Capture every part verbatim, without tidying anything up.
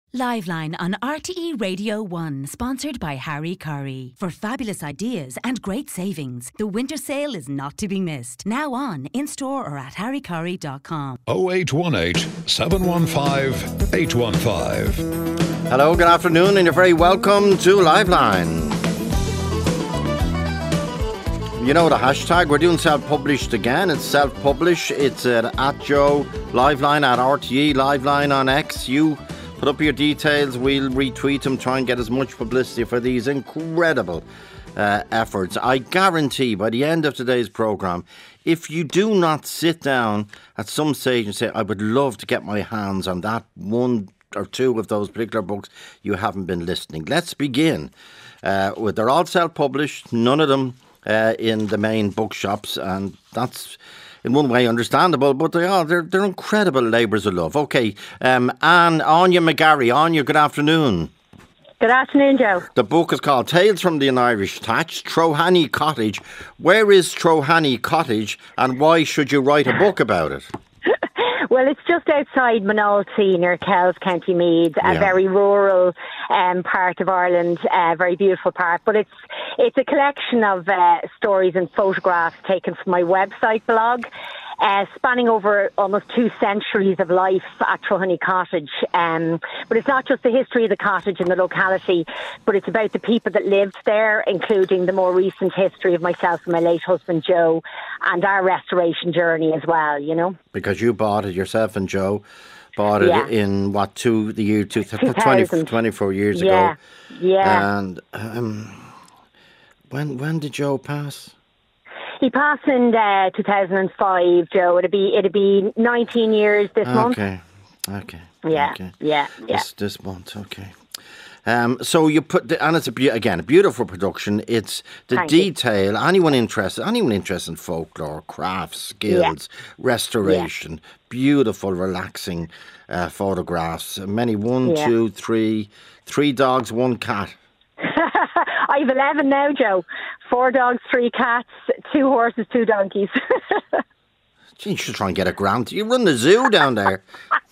Liveline on R T E Radio one, sponsored by Harry Curry. For fabulous ideas and great savings, the winter sale is not to be missed. Now on, in-store or at harry curry dot com. oh eight one eight, seven one five, eight one five. Hello, good afternoon, and you're very welcome to Liveline. You know the hashtag, we're doing self-published again. It's self-publish, it's at, at Joe, Liveline, at R T E, Liveline on X. You put up your details, we'll retweet them, try and get as much publicity for these incredible uh, efforts. I guarantee by the end of today's programme, if you do not sit down at some stage and say, I would love to get my hands on that one or two of those particular books, you haven't been listening. Let's begin. Uh, with, they're all self-published, none of them uh, in the main bookshops, and that's in one way understandable, but they are, they're, they're incredible labours of love. OK, um, Anne, Anya McGarry. Anya, good afternoon. Good afternoon, Joe. The book is called Tales from the Irish Thatch, Trohanny Cottage. Where is Trohanny Cottage and why should you write a book about it? Well, it's just outside Moynalty near Kells, County Meath, a Yeah. very rural um, part of Ireland, a very beautiful part. But it's it's a collection of uh, stories and photographs taken from my website blog, uh, spanning over almost two centuries of life at Trohanny Cottage. Um, but it's not just the history of the cottage and the locality, but it's about the people that lived there, including the more recent history of myself and my late husband, Joe, and our restoration journey as well, you know. Because you bought it, yourself and Joe bought it Yeah. in, what, two, the year two, twenty, two thousand. twenty-four years Yeah, ago. yeah. And um, when when did Joe pass? He passed in uh, two thousand five, Joe. It'd be it'd be nineteen years this month. Okay, okay. Yeah, okay. yeah, yeah. This, this month, okay. Um, so you put, the, and it's a, be- again, a beautiful production. It's the Thank you. detail, anyone interested, anyone interested in folklore, crafts, skills, restoration, beautiful, relaxing uh, photographs. Many, one, Yeah. two, three, three dogs, one cat. I have eleven now, Joe. Four dogs, three cats, two horses, two donkeys. Gee, you should try and get a grant. You run the zoo down there.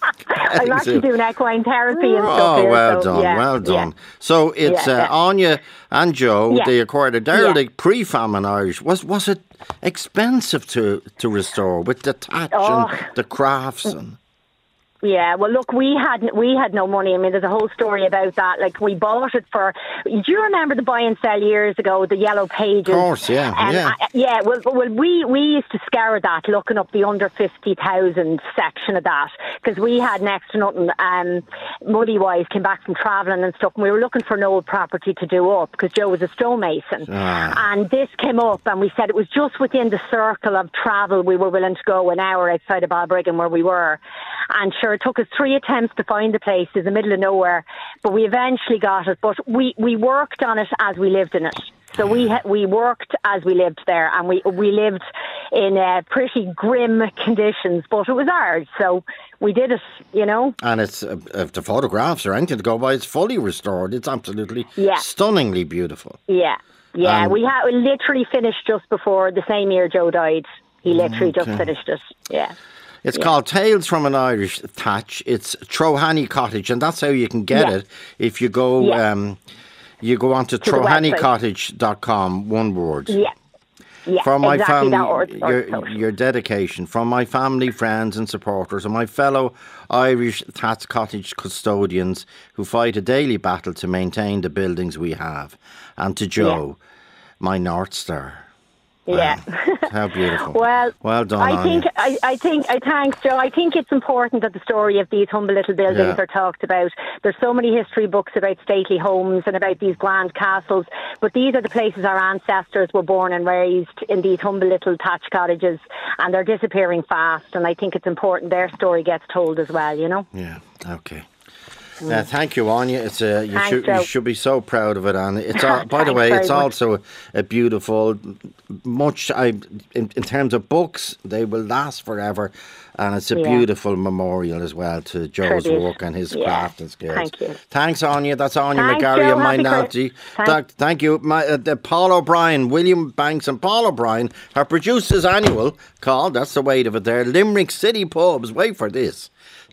I'm actually doing equine therapy and stuff Oh, here, well so, done, yeah, well done. yeah. So it's Yeah, uh, yeah. Anya and Joe, Yeah. they acquired a derelict Yeah. pre-famine Irish. Was was it expensive to, to restore with the thatch Oh. and the crafts? And Yeah, well, look, we had we had no money. I mean, there's a whole story about that. Like, we bought it for. Do you remember the buy and sell years ago? The yellow pages. Of course, yeah, Um, yeah. I, yeah. Well, well, we we used to scour that, looking up the under fifty thousand section of that, because we had next to nothing. Um, Muddy wise came back from travelling and stuff, and we were looking for an old property to do up because Joe was a stonemason, Ah. and this came up, and we said it was just within the circle of travel we were willing to go, an hour outside of Balbriggan where we were. And sure, it took us three attempts to find the place in the middle of nowhere, but we eventually got it. But we, we worked on it as we lived in it. So we ha- we worked as we lived there, and we we lived in uh, pretty grim conditions, but it was ours. So we did it, you know. and it's uh, if the photographs or anything to go by, it's fully restored. It's absolutely Yeah. stunningly beautiful. Yeah, yeah. Um, we had we literally finished just before the same year Joe died. He literally Okay. just finished it. Yeah. It's called Tales from an Irish Thatch. It's Trohanny Cottage, and that's how you can get Yeah. it if you go Yeah. um, you go onto To the trohanny website. cottage dot com, one word. Yeah. Yeah, From my exactly that, family, or- or your, so. your dedication, from my family, friends and supporters and my fellow Irish Thatch Cottage custodians who fight a daily battle to maintain the buildings we have, and to Joe, my North Star. Yeah. How beautiful. Well, well done, I Anya. think I, I think I thanks Joe. I think it's important that the story of these humble little buildings Yeah. are talked about. There's so many history books about stately homes and about these grand castles, but these are the places our ancestors were born and raised, in these humble little thatch cottages, and they're disappearing fast. And I think it's important their story gets told as well. You know. Yeah, okay. Uh, thank you, Anya. It's a, you, Thanks, should, you Joe. should be so proud of it, and it's all, by the Thanks way, very it's much. also a, a beautiful, much. I in, in terms of books, they will last forever, and it's a Yeah. beautiful memorial as well to Joe's Tribute. work and his Yeah. craft and skills. Thank you. Thanks, Anya. That's Anya Thanks, McGarry Joe. and my Happy Nancy. Chris- Thank, thank you. My, uh, the Paul O'Brien, William Banks, and Paul O'Brien have produced his annual called. That's the weight of it there. Limerick City Pubs. Wait for this.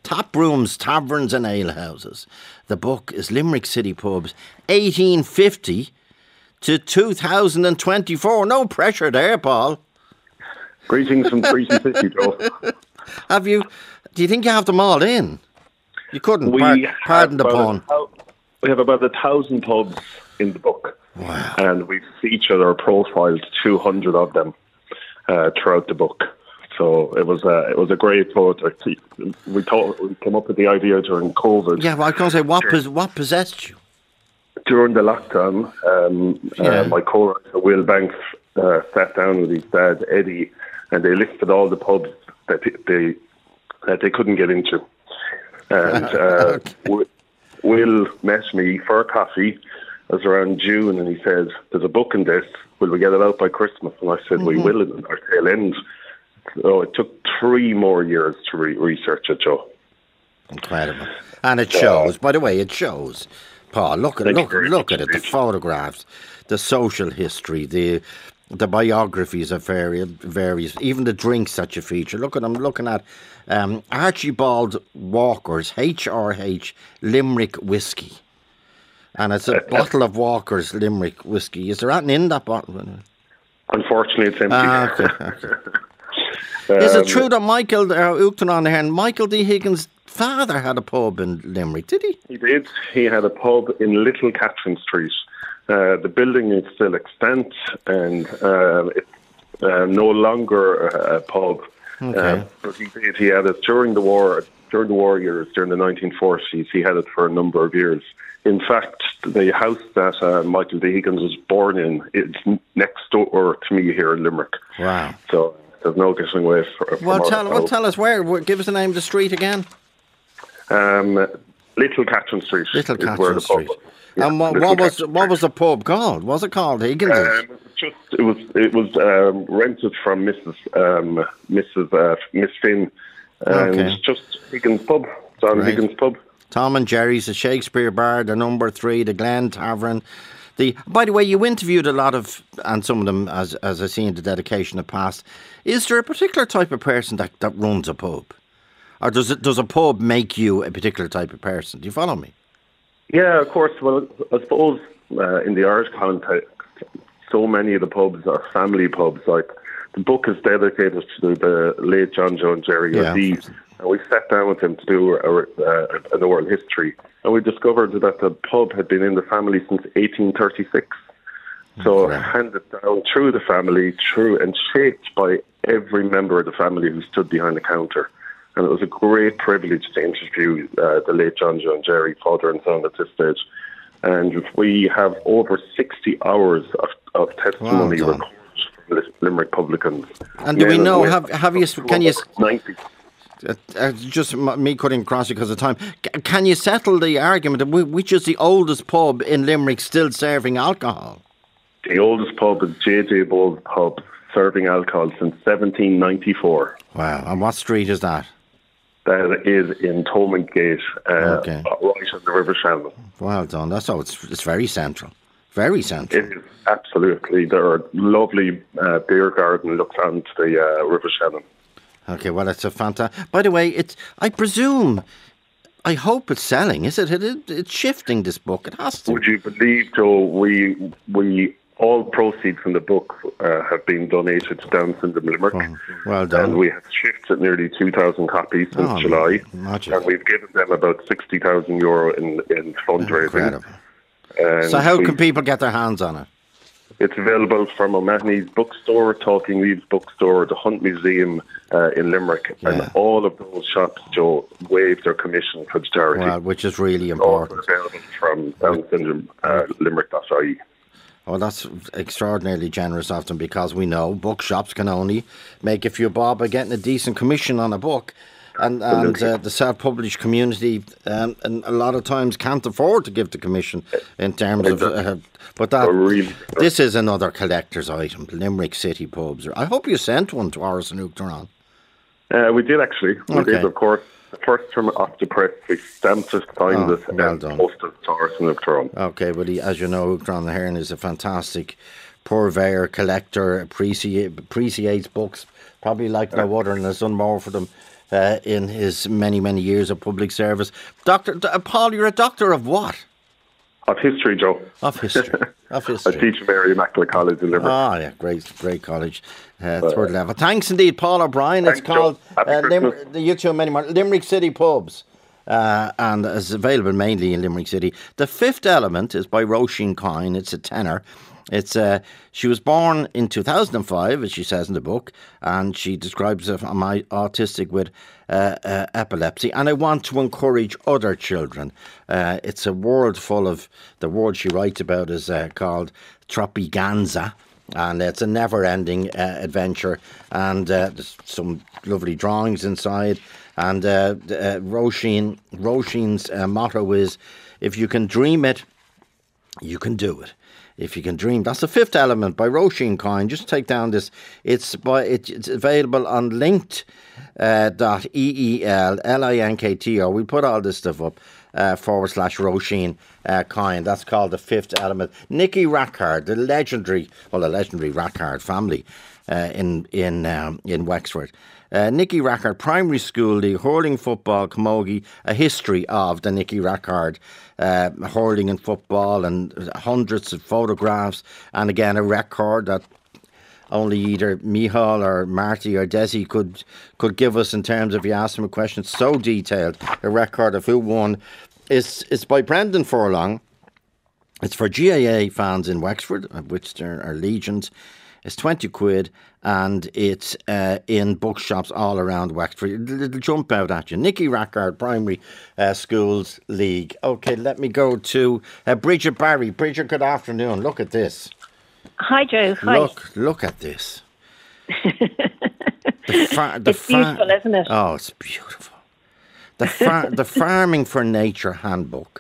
Tap Rooms, Taverns and Alehouses. The book is Limerick City Pubs, eighteen fifty to two thousand twenty-four. No pressure there, Paul. Greetings from Treaty City, Joe. Have you, do you think you have them all in? You couldn't, We par- have pardon the about pun. a- We have about a thousand pubs in the book. Wow. And we've featured or profiled two hundred of them uh, throughout the book. So it was a, it was a great project. We thought we came up with the idea during COVID. Yeah, well, I was going to say, what, pos- what possessed you? During the lockdown, um, Yeah. uh, my co-writer Will Banks uh, sat down with his dad Eddie, and they listed all the pubs that they that they couldn't get into. And uh, Okay. Will met me for a coffee. It was around June, and he said, "There's a book in this. Will we get it out by Christmas?" And I said, "We will at our tail end." So it took three more years to re- research it, Joe. Incredible. And it shows, by the way, it shows. Paul, look at Thank look, you very look much at it, the indeed. photographs, the social history, the the biographies of various, various, even the drinks that you feature. Look at I'm looking at um, Archibald Walker's H R H Limerick Whiskey. And it's a bottle of Walker's Limerick Whiskey. Is there anything in that bottle? Unfortunately, it's empty. Ah, okay, okay. Is it Um, true that Michael, uh, Uachtaráin on here, Michael D. Higgins' father had a pub in Limerick, did he? He did. He had a pub in Little Catherine Street. Uh, the building is still extant, and uh, it's uh, no longer a, a pub. Okay. Uh, but he did. He had it during the war. During the war years, during the nineteen forties, he had it for a number of years. In fact, the house that uh, Michael D. Higgins was born in is next door to me here in Limerick. Wow. So there's no getting away from Well, our tell, well, house. tell us where. where- Give us the name of the street again. Um, Little Catherine Street. Little is where Catherine the pub Street. was. Yeah, And what, Little what was Catherine what Street. was the pub called? Was it called Higgins'? Um, just it was it was um, rented from Missus Um, Missus Uh, Miss Finn, and Okay. just Higgins Pub, John Right. Higgins Pub. Tom and Jerry's, the Shakespeare Bar, the Number Three, the Glen Tavern. The by the way, you interviewed a lot of, and some of them, as as I see in the dedication of past. Is there a particular type of person that, that runs a pub, or does it does a pub make you a particular type of person? Do you follow me? Yeah, of course. Well, I suppose uh, in the Irish context, so many of the pubs are family pubs. Like the book is dedicated to the late John Joe and Jerry Yeah. O'Dea, and we sat down with them to do a, a, an oral history, and we discovered that the pub had been in the family since eighteen thirty-six. So Okay. handed down through the family, through and shaped by every member of the family who stood behind the counter. And it was a great privilege to interview uh, the late John Joe and Jerry, father and son, at this stage. And we have over sixty hours of, of testimony Well done. recorded from Lim- Limerick publicans. And do we Men know? women. Have have you? Can you? ninety. Uh, uh, just m- me cutting across you because of time. C- can you settle the argument of wh- which is the oldest pub in Limerick still serving alcohol? The oldest pub is J J Bowles Pub, serving alcohol since seventeen ninety-four. Wow. And what street is that? That is in Thomond Gate, uh, Okay. right on the River Shannon. Well done. That's all. It's it's very central. Very central. It is absolutely. There are lovely uh, beer garden looks onto the uh, River Shannon. Okay. Well, it's a fantastic. By the way, it's. I presume. I hope it's selling. Is it? it, it it's shifting. This book. It has to. Would you believe, Joe? We we all proceeds from the book uh, have been donated to Down Syndrome Limerick. Oh, well done. And we have shifted nearly two thousand copies since Oh, July, imagine. and we've given them about sixty thousand euro in in fundraising. Incredible. And So how we- can people get their hands on it? It's available from O'Mahony's bookstore, Talking Leaves bookstore, the Hunt Museum uh, in Limerick, Yeah. and all of those shops, Joe, waive their commission for the charity. Well, which is really Also important. available from Down Syndrome uh, Limerick dot I E. Well, that's extraordinarily generous of them because we know bookshops can only make a few bob by getting a decent commission on a book. And, and uh, the self-published community um, and a lot of times can't afford to give the commission in terms of... Uh, but that Oh, really? this is another collector's item, Limerick City Pubs. I hope you sent one to Áras an Uachtaráin. Uh, we did actually. We Okay. did, of course. The first term off the press, we stamped it, signed Oh, it, well and done. posted it to Áras an Uachtaráin. Okay, but he, as you know, Uachtaráin Hearn is a fantastic purveyor, collector, appreciate, appreciates books, probably like no other, and has done more for them uh, in his many, many years of public service. Doctor uh, Paul, you're a doctor of what? Of history, Joe. Of history. Of history. I teach at Mary Immaculate College in Limerick. Ah, yeah, great, great college, uh, third level. Thanks indeed, Paul O'Brien. Thanks, it's called uh, Lim- the You Too Many More Limerick City Pubs, uh, and is available mainly in Limerick City. The Fifth Element is by Roisin Coyne. It's a tenor. It's uh, she was born in two thousand five, as she says in the book, and she describes uh, my autistic with uh, uh, epilepsy. And I want to encourage other children. Uh, it's a world full of the world she writes about is uh, called Tropiganza, and it's a never-ending uh, adventure. And uh, there's some lovely drawings inside. And uh, uh, Roisin, Roisin's uh, motto is, "If you can dream it, you can do it." If you can dream. That's The Fifth Element by Roisin Coyne. Just take down this. It's by it, it's available on linked dot E E L L I N K T O. We put all this stuff up uh, forward slash Roisin uh, Coyne. That's called The Fifth Element. Nicky Rackard, the legendary, well, the legendary Rackard family uh, in in um, in Wexford. Uh, Nicky Rackard Primary School League, hurling, football, camogie, a history of the Nicky Rackard uh, hurling and football, and hundreds of photographs, and again a record that only either Michal or Marty or Desi could could give us in terms of, you ask them a question so detailed, a record of who won. It's, it's by Brendan Furlong. It's for G A A fans in Wexford, of which there are legions. It's twenty quid, and it's uh, in bookshops all around Wexford. It'll, it'll jump out at you. Nicky Rackard Primary uh, Schools League. Okay, let me go to uh, Bridget Barry. Bridget, good afternoon. Look at this. Hi, Joe. Hi. Look, look at this. the far, the it's far- beautiful, isn't it? Oh, it's beautiful. The far, the Farming for Nature Handbook.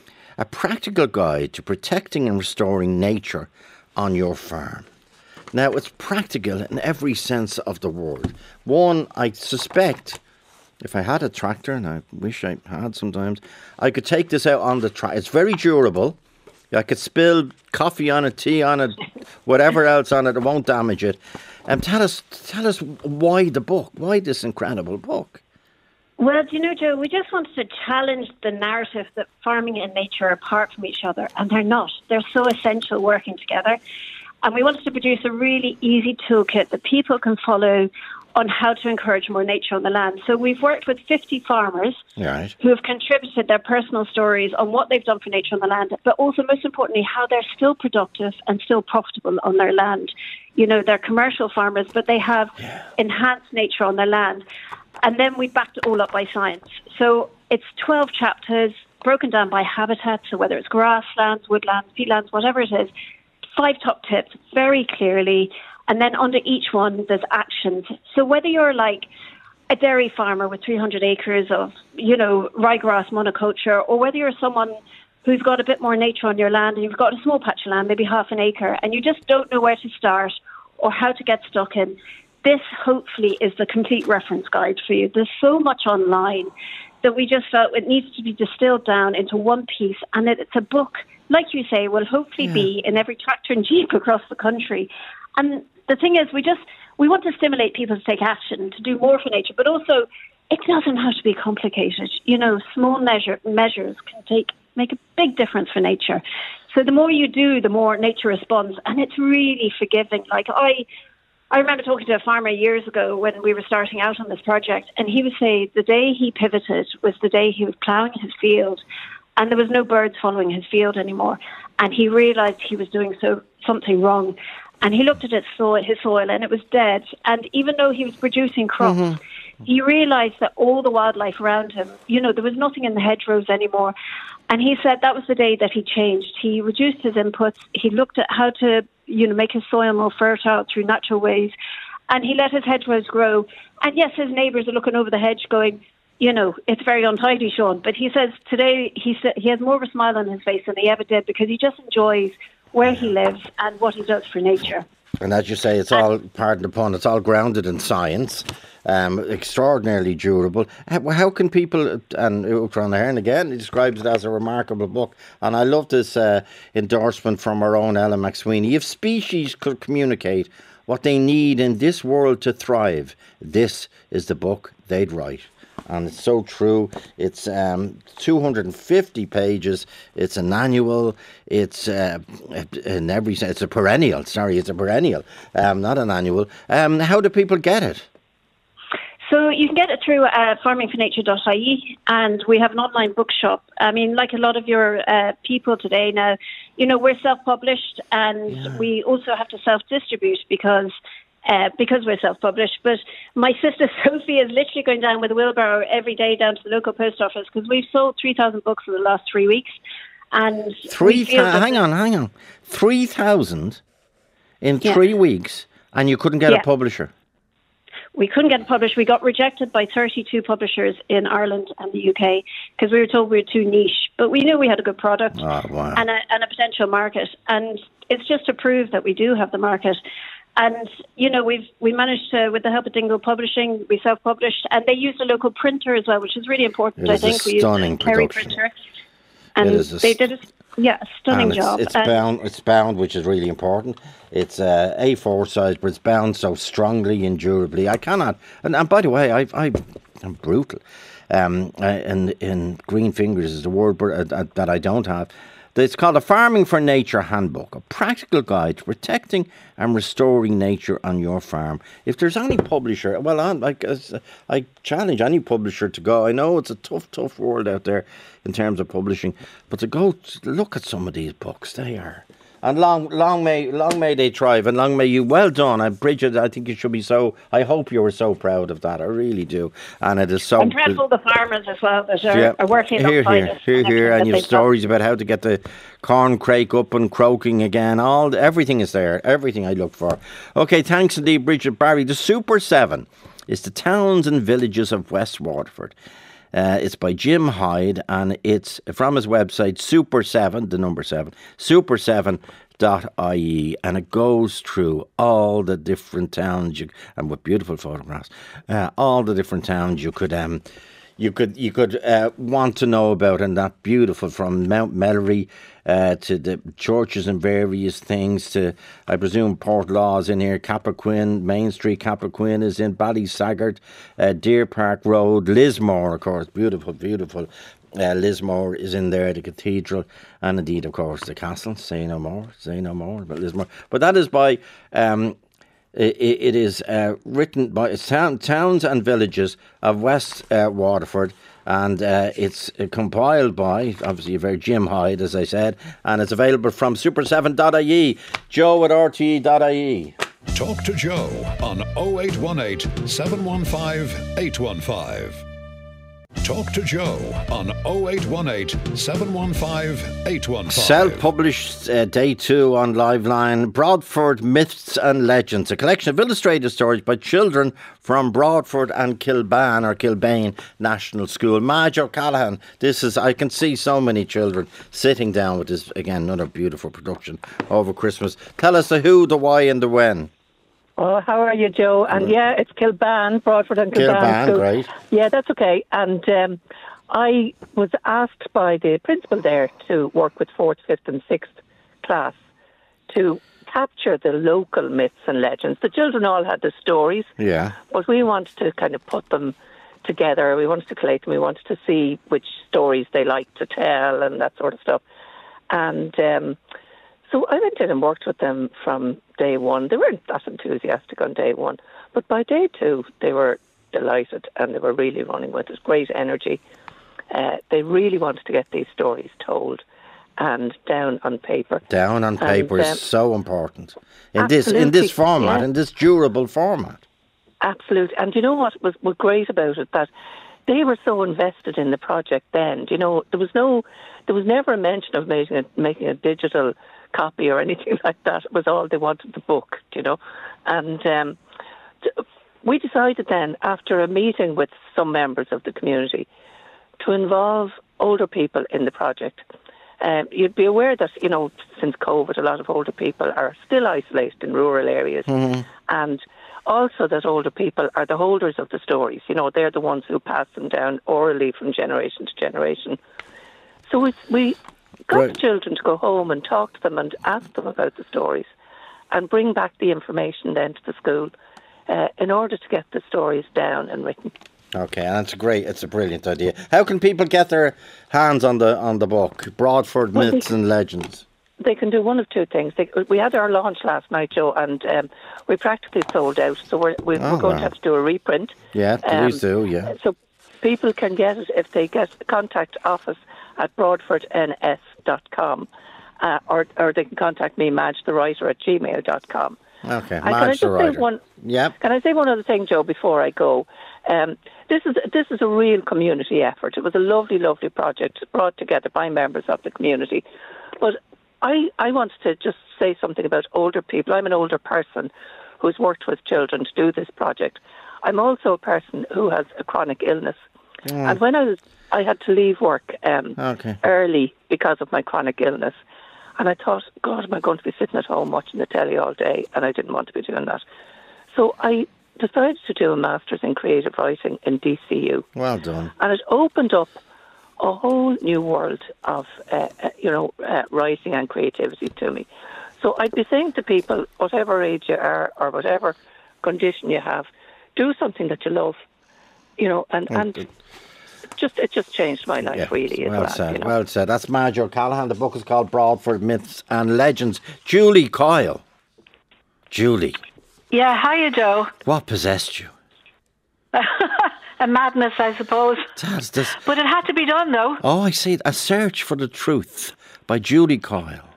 A practical guide to protecting and restoring nature on your farm. Now, it's practical in every sense of the word. One, I suspect, if I had a tractor, and I wish I had sometimes, I could take this out on the tractor. It's very durable. I could spill coffee on it, tea on it, whatever else on it. It won't damage it. Um, tell us, tell us why the book, why this incredible book? Well, do you know, Joe, we just wanted to challenge the narrative that farming and nature are apart from each other, and they're not. They're so essential working together. And we wanted to produce a really easy toolkit that people can follow on how to encourage more nature on the land. So we've worked with fifty farmers right. who have contributed their personal stories on what they've done for nature on the land, but also, most importantly, how they're still productive and still profitable on their land. You know, they're commercial farmers, but they have yeah. enhanced nature on their land. And then we backed it all up by science. So it's twelve chapters broken down by habitat, so whether it's grasslands, woodlands, peatlands, whatever it is. Five top tips, very clearly, and then under each one there's actions. So whether you're like a dairy farmer with three hundred acres of, you know, ryegrass monoculture, or whether you're someone who's got a bit more nature on your land and you've got a small patch of land, maybe half an acre, and you just don't know where to start or how to get stuck in, this hopefully is the complete reference guide for you. There's so much online that we just felt it needs to be distilled down into one piece, and it's a book, like you say, will hopefully yeah. be in every tractor and jeep across the country. And the thing is, we just we want to stimulate people to take action, to do more for nature, but also it doesn't have to be complicated. You know, small measure, measures can take make a big difference for nature. So the more you do, the more nature responds, and it's really forgiving. Like I, I remember talking to a farmer years ago when we were starting out on this project, and he would say the day he pivoted was the day he was ploughing his field, and there was no birds following his field anymore, and he realised he was doing so something wrong. And he looked at his soil, his soil, and it was dead. And even though he was producing crops, mm-hmm. he realised that all the wildlife around him, you know, there was nothing in the hedgerows anymore. And he said that was the day that he changed. He reduced his inputs. He looked at how to, you know, make his soil more fertile through natural ways. And he let his hedgerows grow. And yes, his neighbours are looking over the hedge going, you know, it's very untidy, Sean. But he says today he sa- he has more of a smile on his face than he ever did because he just enjoys where he lives and what he does for nature. And as you say, it's all, pardon the pun, it's all grounded in science, um, extraordinarily durable. How, how can people, and Uachtaráin Ahern again, he describes it as a remarkable book, and I love this uh, endorsement from our own Ellen McSweeney. If species could communicate what they need in this world to thrive, this is the book they'd write. And it's so true. It's um, two hundred fifty pages. It's an annual. It's uh, in every sense. It's a perennial. Sorry, it's a perennial, um, not an annual. Um, how do people get it? So you can get it through uh, farming for nature dot I E, and we have an online bookshop. I mean, like a lot of your uh, people today now, you know, we're self-published, and yeah. we also have to self-distribute because uh, because we're self-published. But my sister Sophie is literally going down with a wheelbarrow every day down to the local post office because we've sold three thousand books in the last three weeks. And three thousand. Hang on, hang on, three thousand in yeah. three weeks, and you couldn't get yeah. a publisher. We couldn't get it published. We got rejected by thirty-two publishers in Ireland and the U K because we were told we were too niche. But we knew we had a good product oh, wow. and, a, and a potential market. And it's just to prove that we do have the market. And, you know, we've we managed to, with the help of Dingle Publishing, we self-published. And they used a local printer as well, which is really important, it I is think. A we stunning used a Kerry production. printer. And they did it. Yeah, a stunning and it's, job. It's and bound, it's bound, which is really important. It's uh, A four size, but it's bound so strongly and durably. I cannot. And, and by the way, I, I, I'm brutal. Um, uh, and in green fingers is the word uh, that I don't have. It's called a Farming for Nature Handbook, a practical guide to protecting and restoring nature on your farm. If there's any publisher, well, I, I, I challenge any publisher to go. I know it's a tough, tough world out there in terms of publishing, but to go to look at some of these books, they are. And long, long may, long may they thrive, and long may you. Well done, and Bridget. I think you should be so. I hope you were so proud of that. I really do, and it is so. I'm proud of all the farmers as well that are, yeah. are working here, alongside here, us. here, here, and your stories about how to get the corn crake up and croaking again. All everything is there. Everything I look for. Okay, thanks indeed, Bridget Barry. The Super Seven is the towns and villages of West Waterford. Uh, it's by Jim Hyde, and it's from his website, Super seven, the number seven, super seven dot I E, and it goes through all the different towns, you, and with beautiful photographs, uh, all the different towns you could um, you could you could uh, want to know about, and that beautiful, from Mount Mellery uh, to the churches and various things, to, I presume, Portlaw is in here, Cappoquin, Main Street, Cappoquin is in, Ballysaggart, uh, Deer Park Road, Lismore, of course, beautiful, beautiful. Uh, Lismore is in there, the cathedral, and indeed, of course, the castle. Say no more, say no more about Lismore. But that is by, um, it, it is uh, written by town, towns and villages of West uh, Waterford, and uh, it's uh, compiled by, obviously, a very Jim Hyde, as I said, and it's available from super seven dot I E, Joe at R T E dot I E. Talk to Joe on oh eight one eight, seven one five, eight one five. Talk to Joe on oh eight one eight, seven one five, eight one five. Self-published uh, day two on Liveline, Broadford Myths and Legends, a collection of illustrated stories by children from Broadford and Kilban, or Kilbane National School. Madge O'Callaghan, this is, I can see so many children sitting down with this, again, another beautiful production over Christmas. Tell us the who, the why and the when. Oh, how are you, Joe? And yeah, it's Kilban, Broadford and Kilban. Kilban, so, great. Yeah, that's okay. And um, I was asked by the principal there to work with fourth, fifth and sixth class to capture the local myths and legends. The children all had the stories. Yeah. But we wanted to kind of put them together. We wanted to collate them. We wanted to see which stories they liked to tell and that sort of stuff. And um, so I went in and worked with them from day one. They weren't that enthusiastic on day one, but by day two, they were delighted and they were really running with it. Great energy. Uh, they really wanted to get these stories told and down on paper. Down on paper and, um, is so important in this in this format, yeah. in this durable format. Absolutely. And you know what was, was great about it? That they were so invested in the project then. You know, there was no, there was never a mention of making a, making a digital copy or anything like that. It was all they wanted, the book, you know. And um, we decided then, after a meeting with some members of the community, to involve older people in the project. Um, you'd be aware that, you know, since COVID, a lot of older people are still isolated in rural areas. Mm-hmm. And also that older people are the holders of the stories. You know, they're the ones who pass them down orally from generation to generation. So we, we got right. the children to go home and talk to them and ask them about the stories and bring back the information then to the school uh, in order to get the stories down and written. Okay, and it's a great, it's a brilliant idea. How can people get their hands on the on the book, Broadford Well, Myths they- and Legends? They can do one of two things. They, we had our launch last night, Joe, and um, we practically sold out. So we're, we're, Oh, we're going wow. to have to do a reprint. Yeah, Um, please do, yeah. So people can get it if they get contact office at broadford n s dot com, uh, or, or they can contact me, Madge the Writer, at gmail dot com. Okay, And can I Madge just the say Writer. one? Yep. Can I say one other thing, Joe, before I go? Um, this is this is a real community effort. It was a lovely, lovely project brought together by members of the community. But I I wanted to just say something about older people. I'm an older person who's worked with children to do this project. I'm also a person who has a chronic illness, and when I was I had to leave work um, Okay. early because of my chronic illness. And I thought, God, am I going to be sitting at home watching the telly all day? And I didn't want to be doing that. So I decided to do a Master's in Creative Writing in D C U. Well done. And it opened up a whole new world of, uh, uh, you know, uh, writing and creativity to me. So I'd be saying to people, whatever age you are or whatever condition you have, do something that you love, you know, and, and just it just changed my life, Yeah, really. as well well, said, you know. well said. That's Madge O'Callaghan. The book is called Broadford Myths and Legends. Julie Coyle. Julie, Yeah, hiya, Joe. what possessed you? A madness, I suppose. That's this. But it had to be done, though. Oh, I see. A Search for the Truth by Julie Coyle.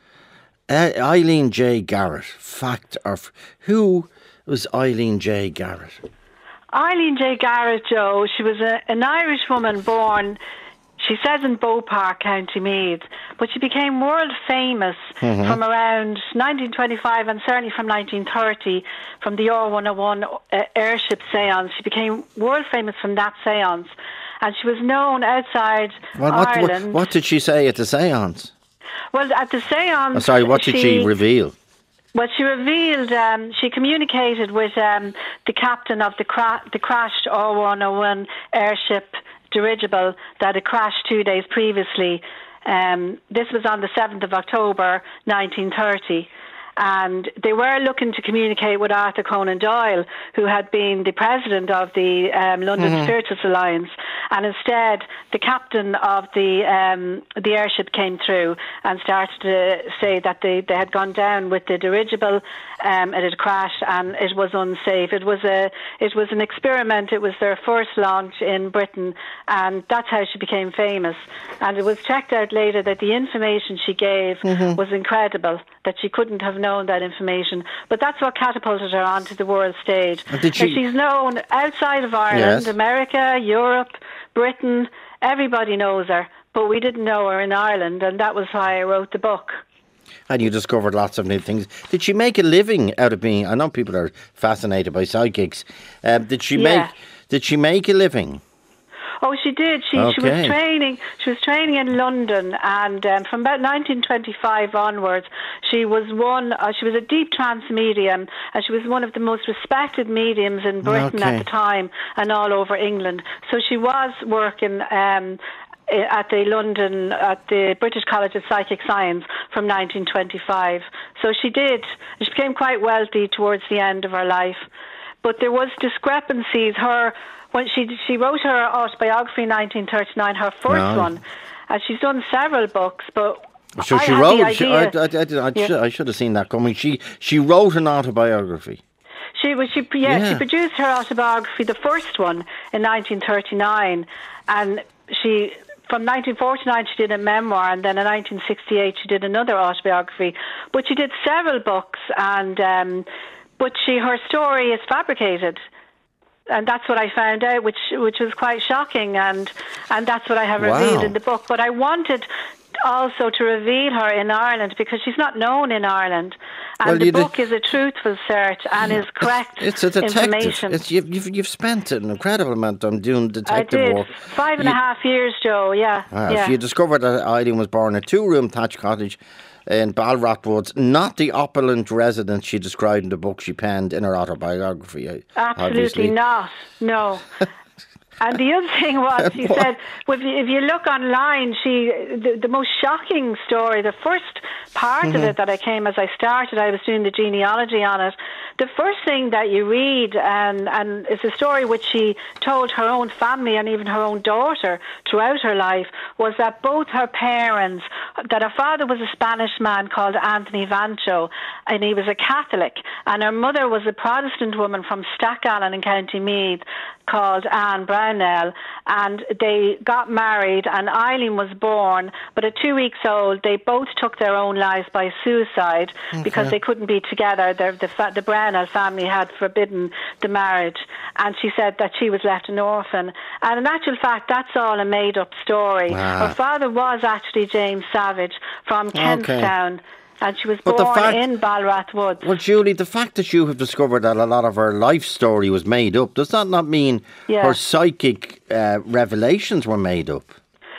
Uh, Eileen J. Garrett. Fact or f- who was Eileen J. Garrett? Eileen J. Garrett, Joe, she was a, an Irish woman born, she says, in Beaupark, County Meath, but she became world famous Mm-hmm. from around nineteen twenty-five and certainly from nineteen thirty, from the R one oh one uh, airship seance. She became world famous from that seance, and she was known outside Well, what, what, Ireland. what did she say at the seance? Well, at the seance... Oh, sorry, what did she, reveal? Well, she revealed, um, she communicated with um, the captain of the, cra- the crashed R one oh one airship dirigible that had crashed two days previously. Um, this was on the seventh of October, nineteen thirty. And they were looking to communicate with Arthur Conan Doyle, who had been the president of the um, London Mm-hmm. Spiritualist Alliance. And instead, the captain of the um, the airship came through and started to say that they, they had gone down with the dirigible. Um, it had crashed and it was unsafe. It was a it was an experiment. It was their first launch in Britain, and that's how she became famous. And it was checked out later that the information she gave was incredible. That she couldn't have known that information, but that's what catapulted her onto the world stage. And did Now, she- she's known outside of Ireland, Yes. America, Europe, Britain. Everybody knows her, but we didn't know her in Ireland, and that was why I wrote the book. And you discovered lots of new things. Did she make a living out of being? I know people are fascinated by psychics. Um, did she Yeah. make? Did she make a living? Oh, she did. She she was Okay. training. She was training in London, and um, from about nineteen twenty-five onwards, she was one. Uh, she was a deep trance medium, and she was one of the most respected mediums in Britain Okay. at the time, and all over England. So she was working. Um, at the London, at the British College of Psychic Science from nineteen twenty-five. So she did. She became quite wealthy towards the end of her life. But there was discrepancies. Her when she she wrote her autobiography in nineteen thirty-nine, her first Right. one, and she's done several books. But So I she had wrote. the She, I, idea. I, I, I, Yeah. should, I should have seen that coming. She she wrote an autobiography. She was she yeah, Yeah. she produced her autobiography, the first one, in nineteen thirty-nine, and she from nineteen forty-nine she did a memoir, and then in nineteen sixty-eight she did another autobiography. But she did several books, and um, but she her story is fabricated. And that's what I found out, which which was quite shocking, and and that's what I have Wow. revealed in the book. But I wanted also to reveal her in Ireland because she's not known in Ireland, and Well, the you did- book is a truthful search and is correct It's a detective. information. It's, you've, you've you've spent an incredible amount of time doing I detective did work. five and a You- half years, Joe. Yeah, Wow, yeah. so you discovered that Eileen was born in a two-room thatched cottage in Balrat Woods, not the opulent residence she described in the book she penned in her autobiography. I- Absolutely obviously. not. No. And the other thing was, she said, if you, if you look online, she the, the most shocking story, the first part mm-hmm. of it that I came as I started, I was doing the genealogy on it. The first thing that you read, and, and it's a story which she told her own family and even her own daughter throughout her life, was that both her parents, that her father was a Spanish man called Anthony Vancho, and he was a Catholic, and her mother was a Protestant woman from Stackallan in County Meath called Anne Brownell, and they got married, and Eileen was born, but at two weeks old they both took their own lives by suicide okay. because they couldn't be together. The, the, the Brownell family had forbidden the marriage, and she said that she was left an orphan. And in actual fact, that's all a made-up story. Wow. Her father was actually James Savage from Kentstown. Okay. And she was but born fact, in Balrath Woods. Well, Julie, the fact that you have discovered that a lot of her life story was made up, does that not mean yeah. her psychic uh, revelations were made up?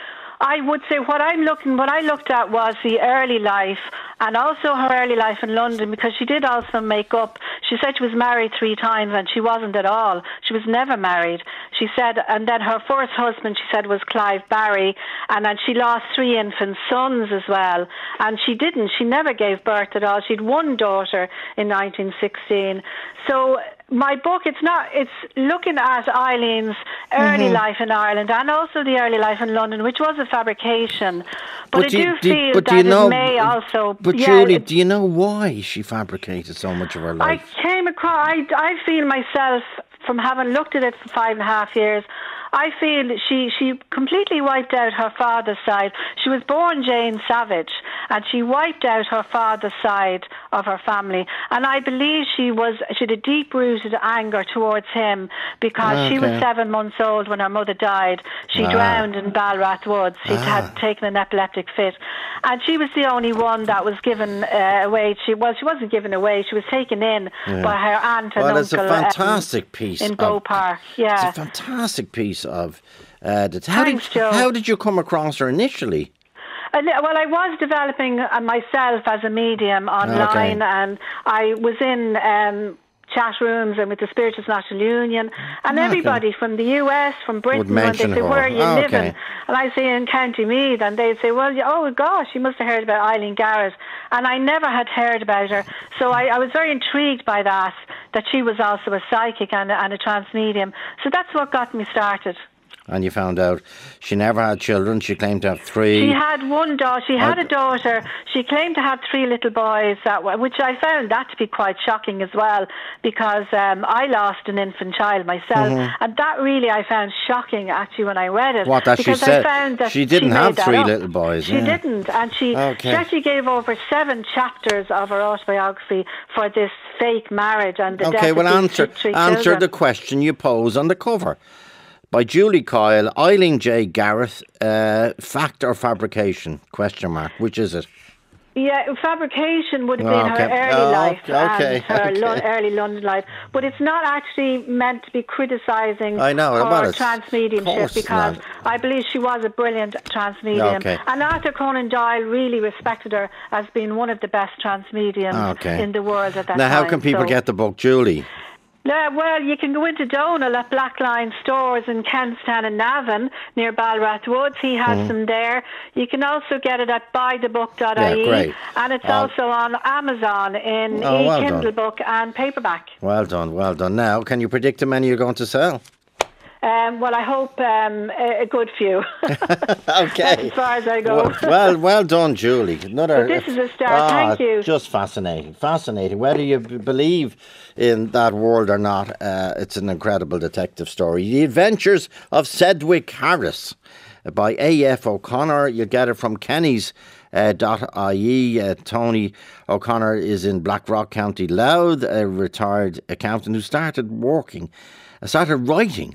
I would say what I'm looking, what I looked at was the early life, and also her early life in London, because she did also make up. She said she was married three times, and she wasn't at all. She was never married. She said, and then her first husband, she said, was Clive Barry, and then she lost three infant sons as well. And she didn't. She never gave birth at all. She had one daughter in nineteen sixteen. So my book, it's not, it's looking at Eileen's early mm-hmm. life in Ireland and also the early life in London, which was a fabrication. But, but I do, do feel but that do you know, it may also... But yeah, Julie, it, do you know why she fabricated so much of her life? I came across, I, I feel myself, from having looked at it for five and a half years, I feel she, she completely wiped out her father's side. She was born Jane Savage, and she wiped out her father's side of her family. And I believe she was she had a deep-rooted anger towards him because okay. she was seven months old when her mother died. She ah. drowned in Balrath Woods. She ah. had taken an epileptic fit. And she was the only one that was given uh, away. She, well, she wasn't given away. She was taken in yeah. by her aunt and well, uncle. Well, it's a fantastic um, piece. In Bow Park, yeah. It's a fantastic piece of... Uh, the, how, Thanks, did, Joe. how did you come across her initially? Uh, well, I was developing uh, myself as a medium online, okay. and I was in um, chat rooms and with the Spiritualist National Union, and okay. everybody from the U S, from Britain, when they say, where are you oh, living? Okay. And I say, in County Meath, and they'd say, well, oh gosh, you must have heard about Eileen Garrett. And I never had heard about her. So I, I was very intrigued by that, that she was also a psychic and, and a trance medium. So that's what got me started. And you found out she never had children. She claimed to have three. She had one daughter. She had a daughter. She claimed to have three little boys, that way, which I found that to be quite shocking as well, because um, I lost an infant child myself, mm-hmm. and that really I found shocking actually when I read it. What that because she said? I found that she didn't she have three up. little boys. She yeah. didn't, and she, okay. she actually gave over seven chapters of her autobiography for this fake marriage and the okay, death well, of answer these three answer children. the question you pose on the cover. By Julie Kyle, Eileen J. Garrett, uh, fact or fabrication? Question mark. Which is it? Yeah, fabrication would have oh, been okay. her early oh, life okay. and her okay. lo- early London life. But it's not actually meant to be criticising I know, her well, trans mediumship, because not. I believe she was a brilliant trans medium. Okay. And Arthur Conan Doyle really respected her as being one of the best trans mediums okay. in the world at that now, time. Now, how can people so, get the book, Julie? Yeah, well, you can go into Donal at Blackline Stores in Kentstown and Navan near Balrath Woods. He has mm. them there. You can also get it at buy the book dot I E, yeah, great. and it's um, also on Amazon in oh, well e-Kindle done. book and paperback. Well done, well done. Now, can you predict how many you're going to sell? Um, well, I hope um, a, a good few. Okay. As far as I go. Well, well, well done, Julie. Another. But this is a start. Oh, Thank you. Just fascinating, fascinating. Whether you b- believe in that world or not, uh, it's an incredible detective story. The Adventures of Sedgwick Harris by A F O'Connor. You get it from Kenny's. Uh, .ie. Uh, Tony O'Connor is in Blackrock, County Louth, a retired accountant who started working, uh, started writing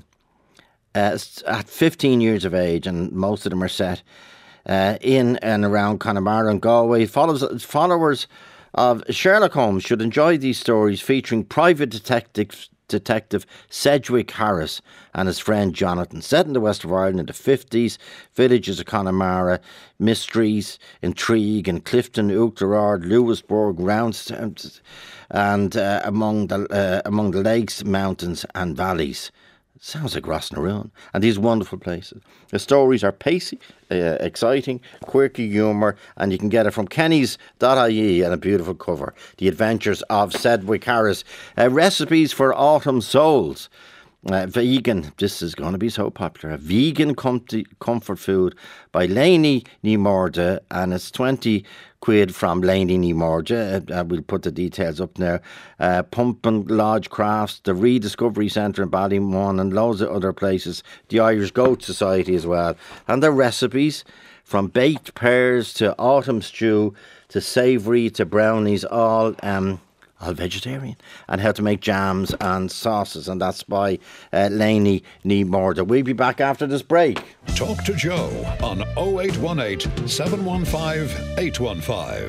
uh, at fifteen years of age, and most of them are set uh, in and around Connemara and Galway. Follows, followers of Sherlock Holmes should enjoy these stories featuring private detectives Detective Sedgwick Harris and his friend Jonathan. Set in the west of Ireland in the fifties, villages of Connemara, mysteries, intrigue in Clifton, Oughterard, Lewisburg, Roundstown, and uh, among the uh, among the lakes, mountains, and valleys. Sounds like Rossnaroon. And these wonderful places. The stories are pacey, uh, exciting, quirky humour, and you can get it from Kenny's dot I E and a beautiful cover. The Adventures of Sedgwick Harris. Uh, recipes for Autumn Souls. Uh, vegan, this is going to be so popular. A vegan comfy, comfort food by Lainey Nimorda, and it's twenty quid from Lainey Nimorda. Uh, uh, we'll put the details up there. Uh, Pumpkin Lodge Crafts, the Rediscovery Centre in Ballymun, and loads of other places. The Irish Goat Society as well. And the recipes from baked pears to autumn stew to savoury to brownies, all um, all vegetarian, and how to make jams and sauces, and that's by uh, Lainey Nimorda. We'll be back after this break. Talk to Joe on oh eight one eight, seven one five, eight one five.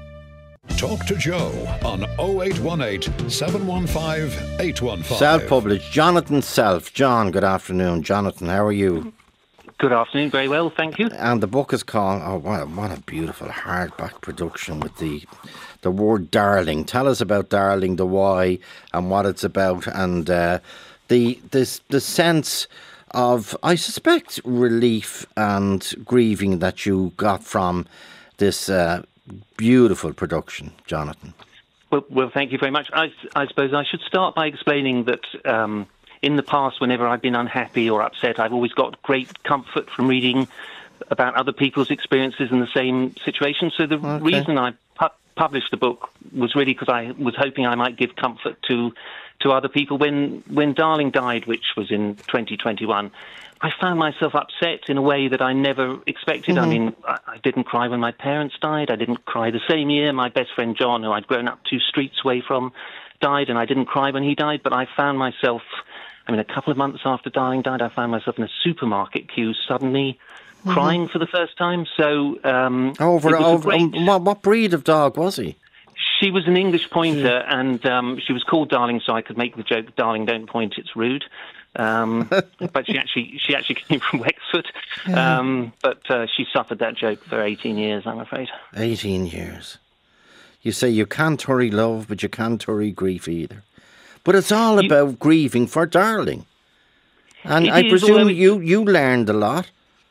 Talk to Joe on oh eight one eight, seven one five, eight one five. Self-published, Jonathan Self. John, good afternoon. Jonathan, how are you? Good afternoon, very well, thank you. And the book is called, oh, what a, what a beautiful hardback production with the the word darling. Tell us about Darling, the why and what it's about, and uh, the this the sense of, I suspect, relief and grieving that you got from this uh, beautiful production, Jonathan. Well, well, thank you very much. I, I suppose I should start by explaining that um, in the past, whenever I've been unhappy or upset, I've always got great comfort from reading about other people's experiences in the same situation. So the okay. reason I pu- published the book was really because I was hoping I might give comfort to to other people. When when Darling died, which was in twenty twenty-one, I found myself upset in a way that I never expected. Mm-hmm. I mean, I, I didn't cry when my parents died. I didn't cry the same year my best friend John, who I'd grown up two streets away from, died, and I didn't cry when he died. But I found myself, I mean, a couple of months after Darling died, I found myself in a supermarket queue suddenly mm-hmm. crying for the first time. So, um, over, over great... um, what, what breed of dog was he? She was an English pointer, and um, she was called Darling, so I could make the joke, "Darling, don't point, it's rude." Um, but she actually she actually came from Wexford. Yeah. Um, but uh, she suffered that joke for eighteen years, I'm afraid. eighteen years. You say you can't hurry love, but you can't hurry grief either. But it's all you, about grieving for Darling. And I is, presume you, you learned a lot.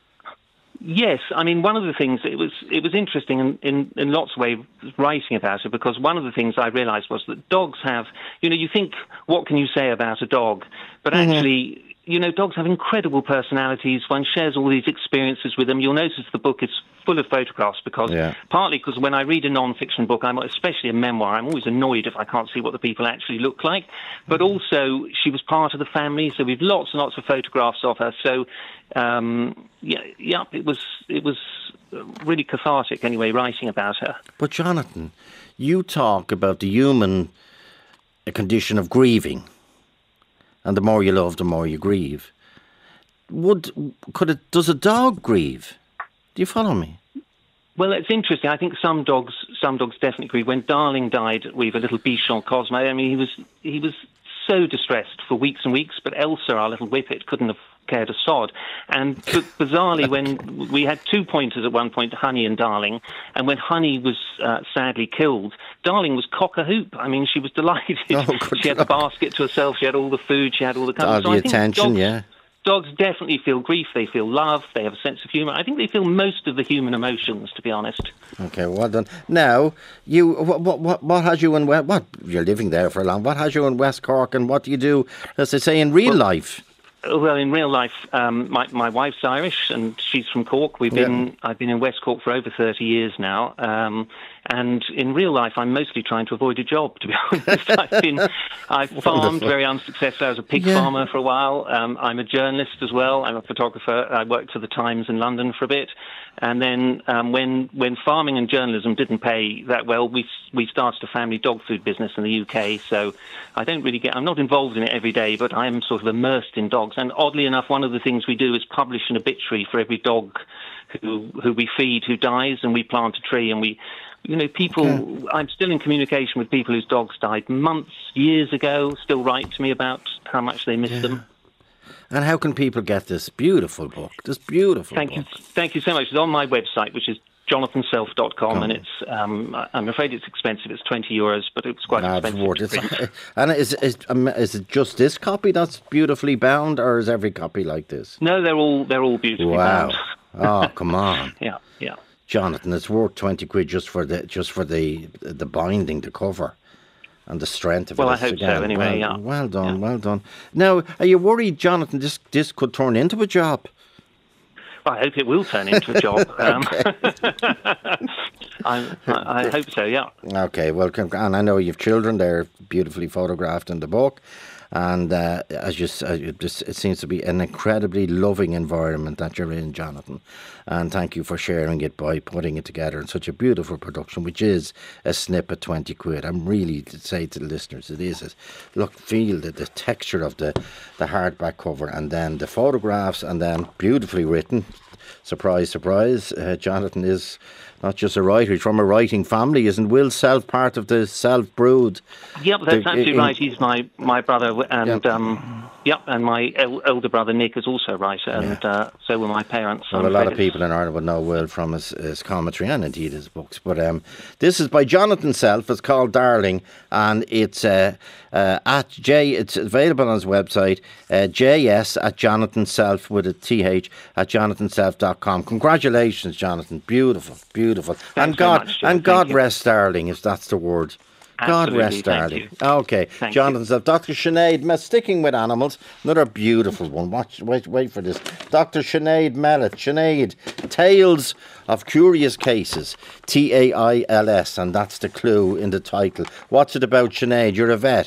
Yes, I mean, one of the things, it was it was interesting in, in, in lots of ways writing about it, because one of the things I realised was that dogs have, you know, you think, what can you say about a dog? But mm-hmm. actually, you know, dogs have incredible personalities. One shares all these experiences with them. You'll notice the book is full of photographs, because yeah. partly because when I read a non-fiction book, I'm especially a memoir, I'm always annoyed if I can't see what the people actually look like. But also, she was part of the family, so we've lots and lots of photographs of her. So, um, yeah, yeah, it was it was really cathartic anyway, writing about her. But Jonathan, you talk about the human condition of grieving, and the more you love, the more you grieve. Would could it? Does a dog grieve? Do you follow me? Well, it's interesting. I think some dogs, some dogs definitely grieve. When Darling died, we have a little Bichon Cosmo. I mean, he was he was so distressed for weeks and weeks. But Elsa, our little whippet, couldn't have cared a sod. And but bizarrely, when we had two pointers at one point, Honey and Darling, and when Honey was uh, sadly killed, Darling was cock-a-hoop. I mean, she was delighted. Oh, she had the basket to herself. She had all the food. She had all the all so the attention. Dogs, yeah. Dogs definitely feel grief, they feel love, they have a sense of humour. I think they feel most of the human emotions, to be honest. Okay, well done. Now, you, what, what, what, what has you in West, what, you're living there for long, what has you in West Cork, and what do you do, as they say, in real well, life? Well, in real life, um, my, my wife's Irish, and she's from Cork. We've been, yeah. I've been in West Cork for over thirty years now. Um, and in real life, I'm mostly trying to avoid a job, to be honest. I've been, I've farmed very unsuccessfully. I was a pig yeah. farmer for a while. Um, I'm a journalist as well. I'm a photographer. I worked for the Times in London for a bit. And then um, when when farming and journalism didn't pay that well, we we started a family dog food business in the U K. So I don't really get, I'm not involved in it every day, but I'm sort of immersed in dogs. And oddly enough, one of the things we do is publish an obituary for every dog who who we feed who dies, and we plant a tree, and we, you know, people, okay. I'm still in communication with people whose dogs died months, years ago, still write to me about how much they miss yeah. them. And how can people get this beautiful book? This beautiful Thank book. you. Thank you so much. It's on my website, which is jonathan self dot com, and it's, um, I'm afraid it's expensive. It's twenty euros, but it's quite Nah, expensive. It's to worth print. it. And is, is, um, is it just this copy that's beautifully bound, or is every copy like this? No, they're all they're all beautifully Wow. bound. Oh, come on. Yeah, yeah. Jonathan, it's worth twenty quid just for the just for the the binding, the cover, and the strength of Well, it. I hope so, Again, anyway, well, yeah. Well done, Yeah. well done. Now, are you worried, Jonathan, this, this could turn into a job? Well, I hope it will turn into a job. Um, I, I hope so, yeah. Okay, well, con- and I know you've children, they're beautifully photographed in the book. And uh, as you said, it, just, it seems to be an incredibly loving environment that you're in, Jonathan. And thank you for sharing it by putting it together in such a beautiful production, which is a snippet twenty quid. I'm really to say to the listeners, it is. A, look, feel the, the texture of the, the hardback cover, and then the photographs, and then beautifully written. Surprise, surprise. Uh, Jonathan is not just a writer, he's from a writing family. Isn't Will Self part of the Self Brood? Yep, that's The- absolutely in- right. He's my, my brother, and Yep. um, yep, and my el- elder brother Nick is also a writer, and uh, so were my parents. Well, I'm a lot afraid of people in Ireland would know Will from his, his commentary and indeed his books. But um, this is by Jonathan Self. It's called Darling, and it's uh, uh, at J. It's available on his website, uh, J S at Jonathan Self with a T H at jonathan self dot com. Congratulations, Jonathan. Beautiful, beautiful. and very God, much, Jim. and Thank God you. rest Darling, if that's the word. God Absolutely, rest thank Darling. you. Okay, Thank Jonathan you. Self. Doctor Sinead, Me- sticking with animals, another beautiful one. Watch, wait, wait for this. Doctor Sinead Mellett. Sinead, Tales of Curious Cases, T A I L S, and that's the clue in the title. What's it about, Sinead? You're a vet.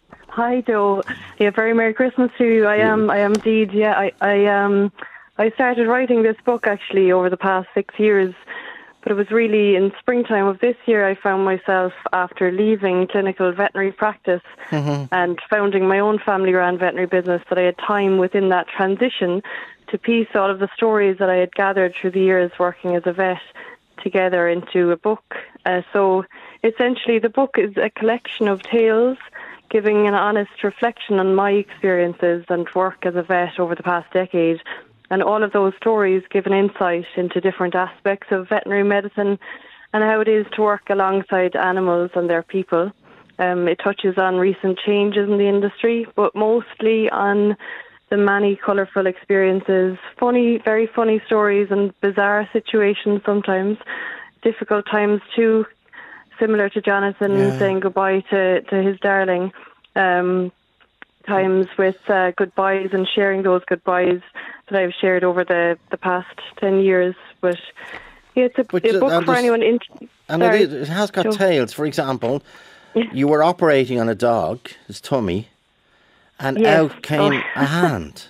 Hi, Joe. Yeah, very Merry Christmas to you. I am. I am indeed. Yeah, I. I um. I started writing this book actually over the past six years, but it was really in springtime of this year I found myself, after leaving clinical veterinary practice and founding my own family-run veterinary business, that I had time within that transition to piece all of the stories that I had gathered through the years working as a vet together into a book. Uh, so essentially the book is a collection of tales giving an honest reflection on my experiences and work as a vet over the past decade. And all of those stories give an insight into different aspects of veterinary medicine and how it is to work alongside animals and their people. Um, it touches on recent changes in the industry, but mostly on the many colourful experiences, funny, very funny stories and bizarre situations sometimes, difficult times too, similar to Jonathan Yeah. saying goodbye to, to his darling. Um, times with uh, goodbyes and sharing those goodbyes that I've shared over the, the past ten years. But yeah, it's a, But, a uh, book and for this- anyone. In, And sorry, it, is, it has got Joe. tales. For example, you were operating on a dog, his tummy, and Yes. out came Oh. a hand.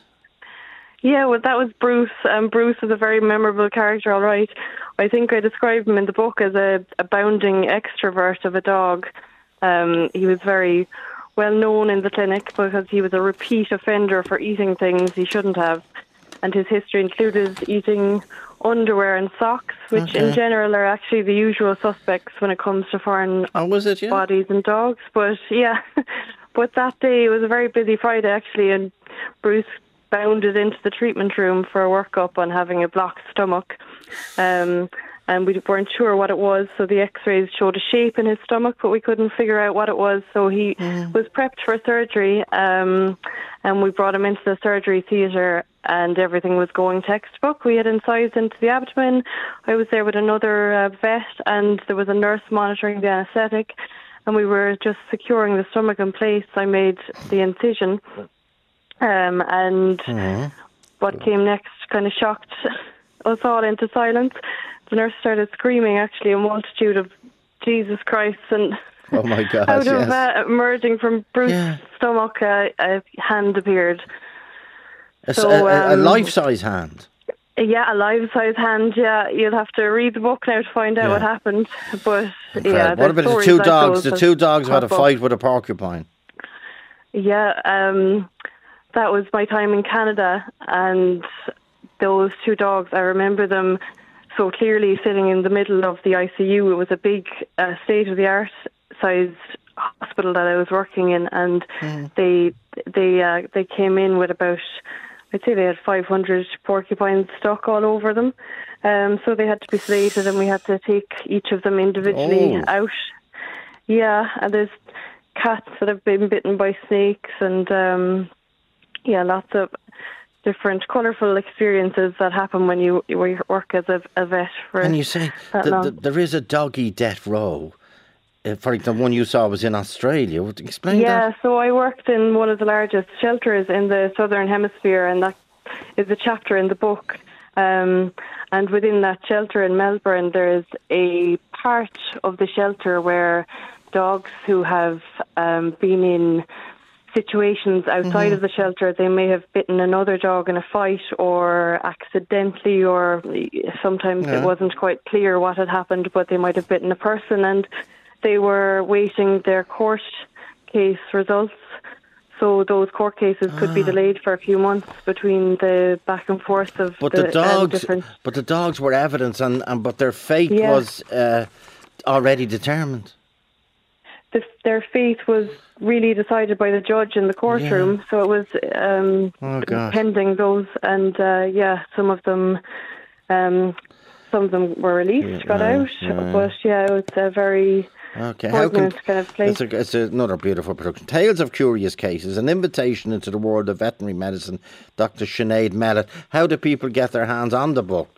Yeah, well, that was Bruce. Um, Bruce is a very memorable character, all right. I think I describe him in the book as a, a bounding extrovert of a dog. Um, he was very well known in the clinic because he was a repeat offender for eating things he shouldn't have. And his history included eating underwear and socks, which in Okay. general are actually the usual suspects when it comes to foreign Oh, was it, yeah? bodies and dogs. But yeah, but that day it was a very busy Friday actually, and Bruce bounded into the treatment room for a workup on having a blocked stomach. Um, and we weren't sure what it was, so the x-rays showed a shape in his stomach, but we couldn't figure out what it was. So he was prepped for surgery, um, and we brought him into the surgery theatre, and everything was going textbook. We had incised into the abdomen. I was there with another uh, vet, and there was a nurse monitoring the anaesthetic, and we were just securing the stomach in place. I made the incision, um, and what came next kind of shocked us all into silence. The nurse started screaming, actually, a multitude of Jesus Christ, and Oh, my gosh, out of yes. uh, emerging from Bruce's Yeah. stomach, uh, a hand appeared. A, s- So, a- a- a um, life-size hand. Yeah, a life-size hand. Yeah, you'll have to read the book now to find out Yeah. what happened. But yeah, Incredible. What about the stories two like dogs? those The have two dogs who had a crop up. fight with a porcupine. Yeah, um, that was my time in Canada, and those two dogs, I remember them so clearly sitting in the middle of the I C U. It was a big uh, state-of-the-art sized hospital that I was working in, and they they uh, they came in with about I'd say they had five hundred porcupines stuck all over them. Um, so they had to be slated, and we had to take each of them individually Oh. out. Yeah, and there's cats that have been bitten by snakes, and um, yeah, lots of different colourful experiences that happen when you, you work as a, a vet for And you say that th- long. th- there is a doggy death row. Uh, for example, the one you saw was in Australia. Would you explain Yeah, that? so I worked in one of the largest shelters in the Southern Hemisphere, and that is a chapter in the book. Um, and within that shelter in Melbourne, there's a part of the shelter where dogs who have um, been in situations outside Mm-hmm. of the shelter, they may have bitten another dog in a fight or accidentally, or sometimes Yeah. it wasn't quite clear what had happened, but they might have bitten a person, and they were waiting their court case results. So those court cases could be delayed for a few months between the back and forth of But the, the um, dogs, different... but the dogs were evidence, and, and but their fate Yeah. was uh, already determined. The, their fate was really decided by the judge in the courtroom, so it was um, Oh, gosh. pending those, and uh, yeah, some of them, um, some of them were released, Yeah, got yeah, out, yeah. but yeah, it was a very Okay, how can poignant kind of place. it's, a, it's another beautiful production. Tales of Curious Cases, an invitation into the world of veterinary medicine. Doctor Sinead Mellett. How do people get their hands on the book?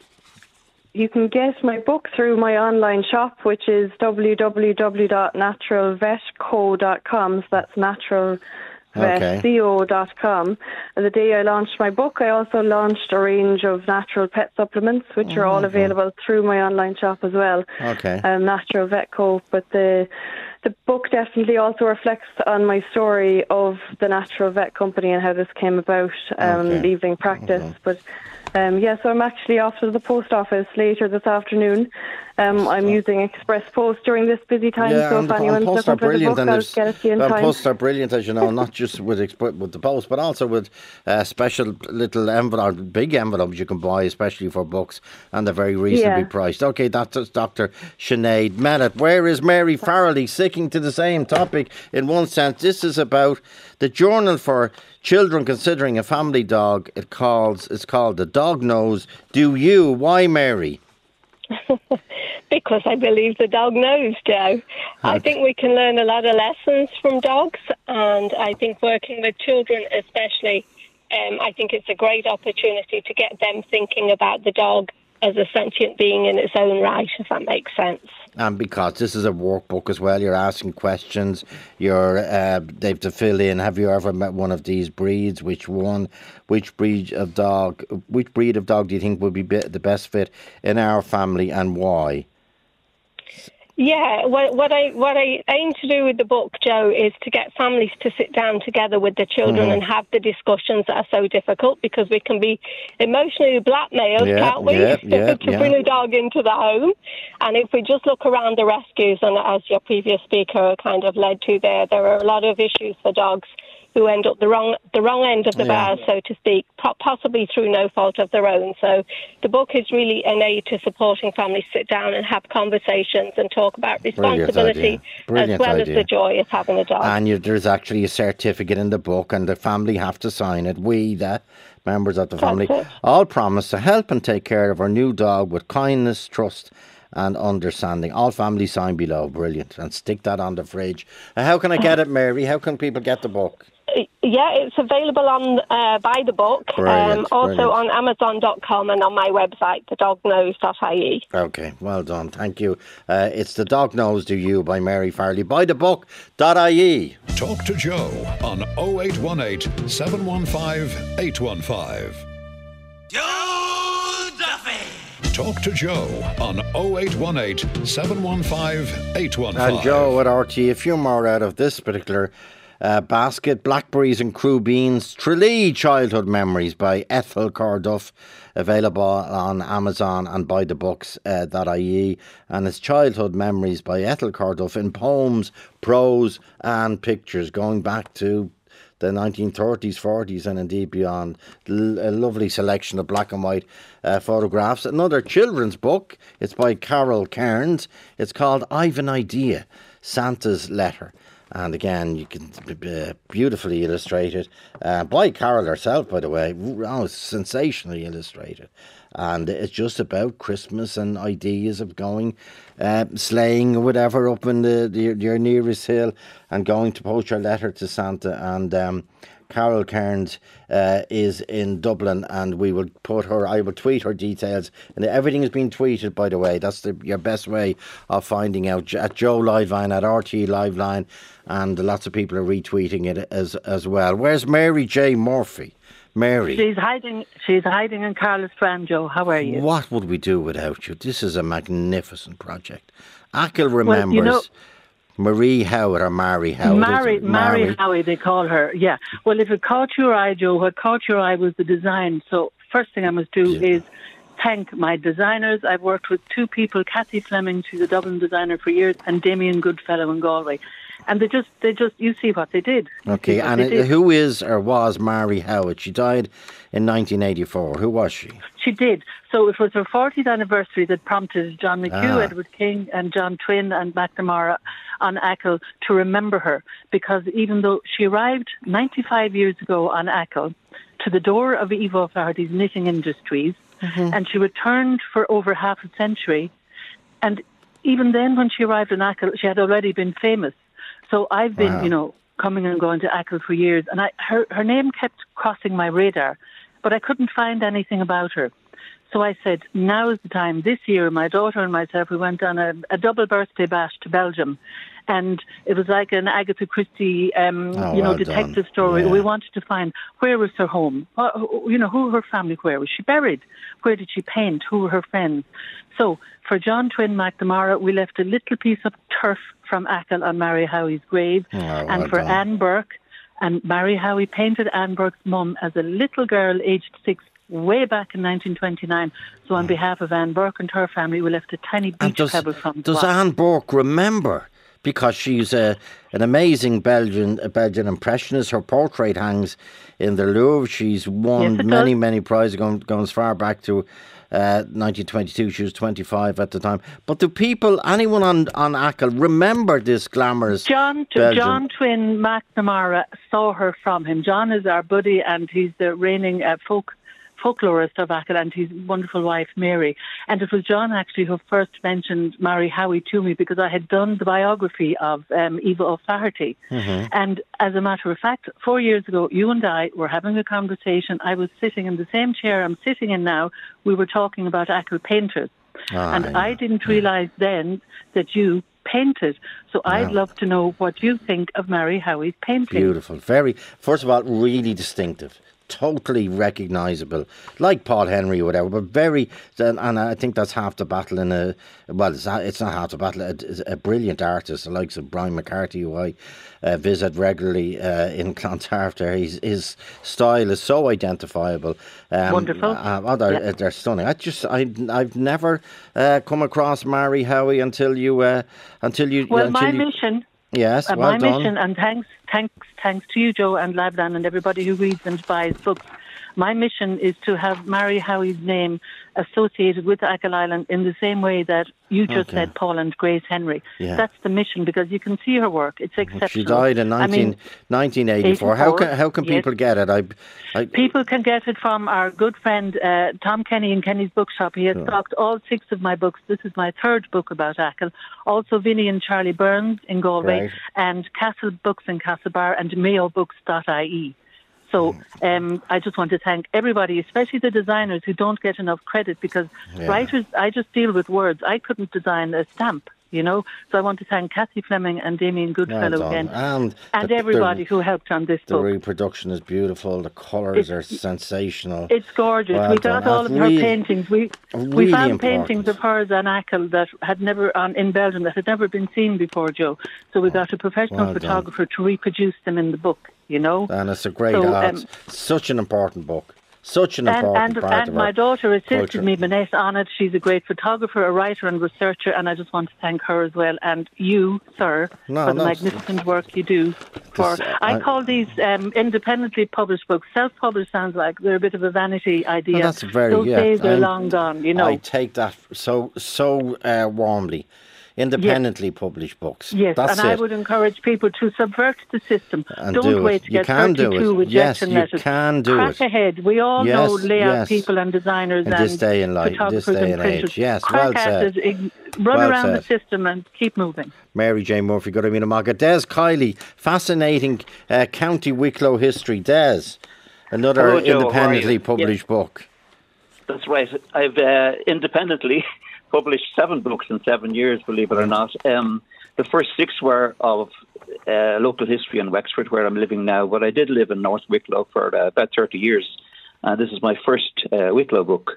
You can get my book through my online shop, which is w w w dot natural vet co dot com. So that's natural Okay. vet co dot com. And the day I launched my book, I also launched a range of natural pet supplements, which are all available through my online shop as well. Okay. Um, Natural Vet Co. But the the book definitely also reflects on my story of the Natural Vet Company and how this came about, um, Okay. leaving practice. But um, yeah, so I'm actually off to the post office later this afternoon. Um, I'm using Express Post during this busy time, Yeah, so and if the, and anyone's posts are looking for the brilliant, book, and I'll there's get it to you in and time. posts are brilliant, as you know, not just with exp- with the post, but also with uh, special little envelope, big envelopes you can buy, especially for books, and they're very reasonably Yeah. priced. Okay, that's Doctor Sinead Mellett. Where is Mary Farrelly? Sticking to the same topic in one sense. This is about the journal for children considering a family dog. It calls it's called The Dog Knows. Do you? Why, Mary? Because I believe the dog knows, Joe. I think we can learn a lot of lessons from dogs, and I think working with children especially, um, I think it's a great opportunity to get them thinking about the dog as a sentient being in its own right, if that makes sense. And because this is a workbook as well, you're asking questions, you're uh, they've to fill in. Have you ever met one of these breeds? Which one? Which breed of dog? Which breed of dog do you think would be be- the best fit in our family, and why? Yeah, what, what I what I aim to do with the book, Joe, is to get families to sit down together with the children Mhm. and have the discussions that are so difficult, because we can be emotionally blackmailed, Yeah, can't we, yeah, yeah, to yeah. bring a dog into the home. And if we just look around the rescues, and as your previous speaker kind of led to there, there are a lot of issues for dogs who end up the wrong the wrong end of the Yeah. bar, so to speak, po- possibly through no fault of their own. So the book is really an aid to supporting families sit down and have conversations and talk about Brilliant responsibility idea. Brilliant as well idea. as the joy of having a dog. And you, there's actually a certificate in the book, and the family have to sign it. We, the members of the family, That's it. all promise to help and take care of our new dog with kindness, trust, and understanding. All families sign below. Brilliant. And stick that on the fridge. Uh, how can I get it, Mary? How can people get the book? Yeah, it's available on uh, by the book, Brilliant, um, also brilliant. on amazon dot com and on my website, the dog knows dot I E. Okay, well done. Thank you. Uh, it's The Dog Knows Do You by Mary Farley. Buy the book dot I E. Talk to Joe on oh eight one eight, seven one five, eight one five. Joe Duffy. Talk to Joe on oh eight one eight, seven one five, eight one five. And Joe at R T, a few more out of this particular uh, basket. Blackberries and Crew Beans, Tralee Childhood Memories by Ethel Carduff, available on Amazon and buy the books uh, dot I E. And it's Childhood Memories by Ethel Carduff in poems, prose and pictures going back to the nineteen thirties, forties and indeed beyond. L- a lovely selection of black and white uh, photographs. Another children's book. It's by Carol Cairns. It's called I've an Idea, Santa's Letter. And again, you can uh, beautifully illustrated uh, by Carol herself, by the way. Oh, sensationally illustrated. And it's just about Christmas and ideas of going uh, sleighing or whatever up in the, the your nearest hill and going to post your letter to Santa. And um, Carol Cairns uh, is in Dublin, and we will put her, I will tweet her details. And everything is being tweeted, by the way. That's the, your best way of finding out. At Joe Liveline, at R T E Liveline, and lots of people are retweeting it as as well. Where's Mary J. Murphy? Mary. She's hiding She's hiding in Carla's Strand, Joe. How are you? What would we do without you? This is a magnificent project. Achill remembers well, you know, Marie Howard or Mary Howard. Mary, Mary, Mary Howie, they call her. Yeah. Well, if it caught your eye, Joe, what caught your eye was the design. So first thing I must do yeah. is thank my designers. I've worked with two people, Kathy Fleming, she's a Dublin designer for years, and Damien Goodfellow in Galway. And they just, they just, you see what they did. Okay, and it, who is or was Mary Howard? She died in nineteen eighty-four. Who was she? She did. So it was her fortieth anniversary that prompted John McHugh, Ah. Edward King, and John Twynn and McNamara on Achill to remember her. Because even though she arrived ninety-five years ago on Achill to the door of Evo Flaherty's Knitting Industries, Mm-hmm. and she returned for over half a century. And even then, when she arrived in Achill, she had already been famous. So I've been, Wow. you know, coming and going to Achill for years, and I, her, her name kept crossing my radar, but I couldn't find anything about her. So I said, now is the time. This year, my daughter and myself, we went on a, a double birthday bash to Belgium, and it was like an Agatha Christie, um, Oh, you know, well detective done. story. Yeah. We wanted to find where was her home, what, you know, who her family, where was she buried, where did she paint, who were her friends. So for John Twynn McNamara, we left a little piece of turf from Achill on Mary Howie's grave, Oh, well and for done. Anne Burke, and Mary Howie painted Anne Burke's mum as a little girl aged six way back in nineteen twenty-nine. So on behalf of Anne Burke and her family, we left a tiny beach And does, pebble from does Dwa. Anne Burke remember? Because she's a, an amazing Belgian a Belgian impressionist. Her portrait hangs in the Louvre. She's won Yes, it many, does. many prizes, going, going as far back to uh, nineteen twenty-two. She was twenty-five at the time. But do people, anyone on, on Achill, remember this glamorous John Belgian? John Twynn McNamara saw her from him. John is our buddy, and he's the reigning uh, folk folklorist of Achill, and his wonderful wife Mary. And it was John actually who first mentioned Mary Howie to me, because I had done the biography of um, Eva O'Flaherty. Mhm. And as a matter of fact, four years ago, you and I were having a conversation. I was sitting in the same chair I'm sitting in now. We were talking about Achill painters. Ah, and yeah. I didn't realise then that you painted. So I'd Yeah. love to know what you think of Mary Howie's painting. Beautiful. Very, first of all, really distinctive. Totally recognisable, like Paul Henry or whatever, but very, and I think that's half the battle in a, well, it's not, it's not half the battle, a, a brilliant artist, the likes of Brian McCarthy, who I uh, visit regularly uh, in Clontarf there. His, his style is so identifiable. Um, Wonderful. Uh, oh, they're, Yeah. they're stunning. I just, I, I've never uh, come across Mary Howie until you, uh, until you, Well, until my you, mission, yes, uh, well my done. mission, and thanks, thanks, thanks to you, Joe, and Labdan, and everybody who reads and buys books. My mission is to have Mary Howie's name associated with Achill Island in the same way that you just Okay. said Paul and Grace Henry. Yeah. That's the mission, because you can see her work. It's exceptional. She died in I nineteen, mean, nineteen eighty-four. How can how can yes. people get it? I, I People can get it from our good friend uh, Tom Kenny in Kenny's Bookshop. He has Sure. stocked all six of my books. This is my third book about Achill. Also Vinnie and Charlie Burns in Galway, Right. and Castle Books in Castlebar, and mayo books dot I E. So um, I just want to thank everybody, especially the designers who don't get enough credit, because Yeah. writers, I just deal with words. I couldn't design a stamp, you know. So I want to thank Kathy Fleming and Damien Well Goodfellow done. again, And, and the- everybody the, who helped on this the book. reproduction is beautiful. The colours are sensational. It's gorgeous. Well we done. got all of That's her really- paintings. We we really found important. paintings of hers on Achill that had never on in Belgium that had never been seen before, Joe. So we got a professional Well done. photographer to reproduce them in the book. You know. And it's a great So, art. um, Such an important book. Such an And, important and, part and of my our daughter assisted culture. me, Manette, on it. She's a great photographer, a writer and researcher, and I just want to thank her as well. And you, sir, No, for the no, magnificent work you do. For This, uh, I, I- call these um, independently published books. Self-published sounds like they're a bit of a vanity idea. that's very- Those yeah, days are I'm- long gone, you know. I take that so so uh, warmly. independently yes. published books. Yes, That's and it. I would encourage people to subvert the system. And Don't do wait it. to You get can do thirty-two it. Yes, rejection you letters. can do Crack it. ahead. We all yes, know layout yes. people and designers in and this day and life, photographers this day and and printers. age. Yes, Crack well at said. it, run well around said. the system and keep moving. Mary J. Murphy, good evening, Amaga. Des Kiley, fascinating uh, County Wicklow history. Des, another Hello, Joe, independently published yes. book. That's right. I've uh, independently published seven books in seven years, believe it or not. Um, the first six were of uh, local history in Wexford, where I'm living now, but I did live in North Wicklow for uh, about thirty years. Uh, this is my first uh, Wicklow book.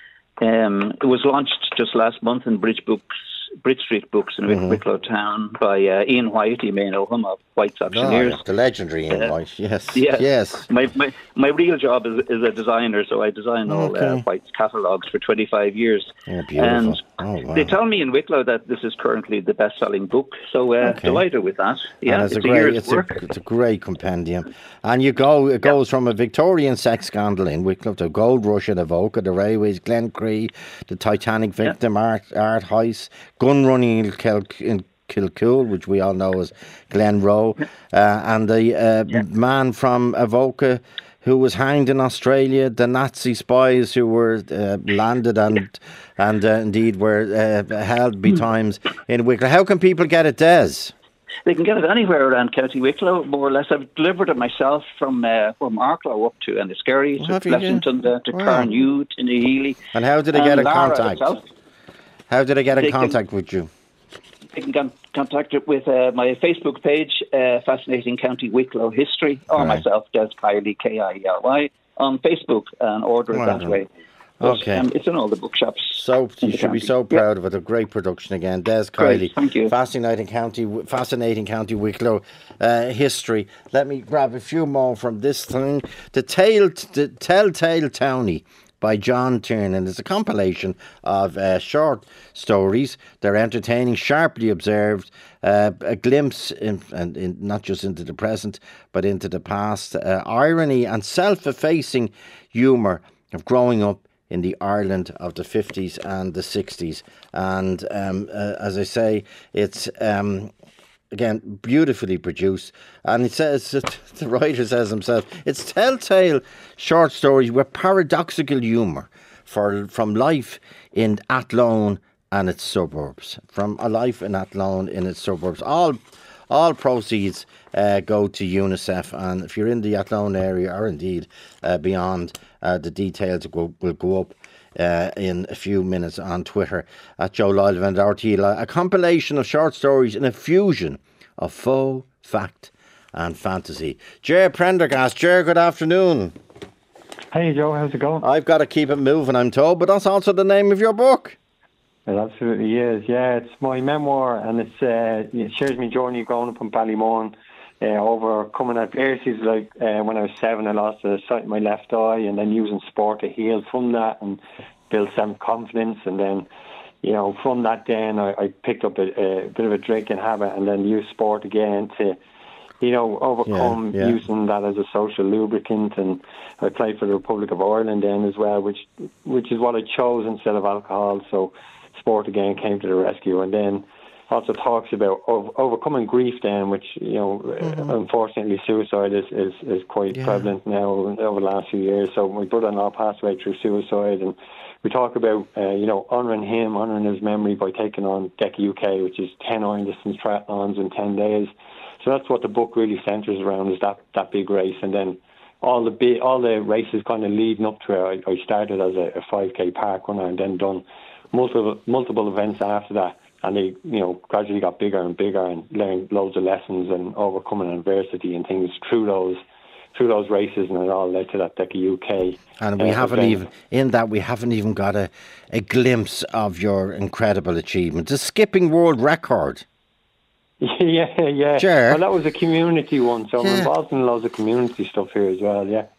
Um, it was launched just last month in Bridge Books, Bridge Street Books in mm-hmm. Wicklow Town by uh, Ian White. You may know him, of White's Auctioneers. Oh, the legendary Ian uh, White, yes. Yes. yes. My, my my real job is, is a designer, so I design all okay. uh, White's catalogues for twenty-five years. Oh, beautiful. And oh, wow. they tell me in Wicklow that this is currently the best-selling book, so uh, okay. delighted with that. Yeah, it's, it's, a a, great, year's it's, work. a, it's a great compendium. And you go, it goes yeah. from a Victorian sex scandal in Wicklow to gold rush in Avoca, the railways, Glencree, the Titanic victim, yeah. art, art heist, gun running in, Kil- in Kilcool, which we all know as Glen Rowe, yeah. uh, and the uh, yeah. man from Avoca who was hanged in Australia, the Nazi spies who were uh, landed and and uh, indeed were uh, held betimes in Wicklow. How can people get it, Des? They can get it anywhere around County Wicklow, more or less. I've delivered it myself from uh, from Arklow up to Enniskerry, to Blessington, uh, to wow. Carnew, to Nehealy. And how did they get in contact? How did they get in they contact can, with you? They can get contact with uh, my Facebook page, uh, Fascinating County Wicklow History, or right. myself, Des Kiley, K I E R Y, on Facebook, and order it well that done. way. But, okay. Um, it's in all the bookshops. So you should be so proud yeah. of it. A great production again. Des Kiley. Thank you. Fascinating County, fascinating County Wicklow uh, history. Let me grab a few more from this thing. The Tale, the Telltale Townie by John Tiernan is a compilation of uh, short stories. They're entertaining, sharply observed, uh, a glimpse, in, and in, not just into the present, but into the past. Uh, irony and self-effacing humour of growing up in the Ireland of the fifties and the sixties. And um, uh, as I say, it's, um, again, beautifully produced. And it says, the writer says himself, it's telltale short stories with paradoxical humour for from life in Athlone and its suburbs. From a life in Athlone in its suburbs. All all proceeds uh, go to UNICEF, and if you're in the Athlone area or indeed uh, beyond, uh, the details will, will go up uh, in a few minutes on Twitter at Joe Lylev and R T E. A compilation of short stories in a fusion of faux, fact and fantasy. Ger Prendergast. Ger, good afternoon. Hey Joe, how's it going? I've got to keep it moving, I'm told, but that's also the name of your book. It absolutely is, yeah. It's my memoir, and it's uh, it shares my journey growing up in Ballymun, uh, overcoming adversities. Like uh, when I was seven, I lost the sight of my left eye, and then using sport to heal from that and build self-confidence. And then, you know, from that then I, I picked up a, a bit of a drinking habit, and then used sport again to, you know, overcome yeah, yeah. using that as a social lubricant. And I played for the Republic of Ireland then as well, which which is what I chose instead of alcohol. So sport again came to the rescue. And then also talks about over, overcoming grief then, which, you know, mm-hmm. unfortunately suicide is, is, is quite yeah. prevalent now over the last few years. So my brother-in-law passed away through suicide, and we talk about, uh, you know, honouring him, honouring his memory by taking on DECA U K, which is ten iron distance triathlons in ten days. So that's what the book really centres around, is that, that big race. And then all the big, all the races kind of leading up to it. I, I started as a, a five K park runner and then done multiple multiple events after that. And they, you know, gradually got bigger and bigger and learned loads of lessons and overcoming adversity and things through those through those races, and it all led to that DECA U K. And we uh, haven't event. even, in that we haven't even got a, a glimpse of your incredible achievement. The skipping world record. Yeah, yeah. Sure. Well, that was a community one, so yeah. I'm involved in loads of community stuff here as well, yeah.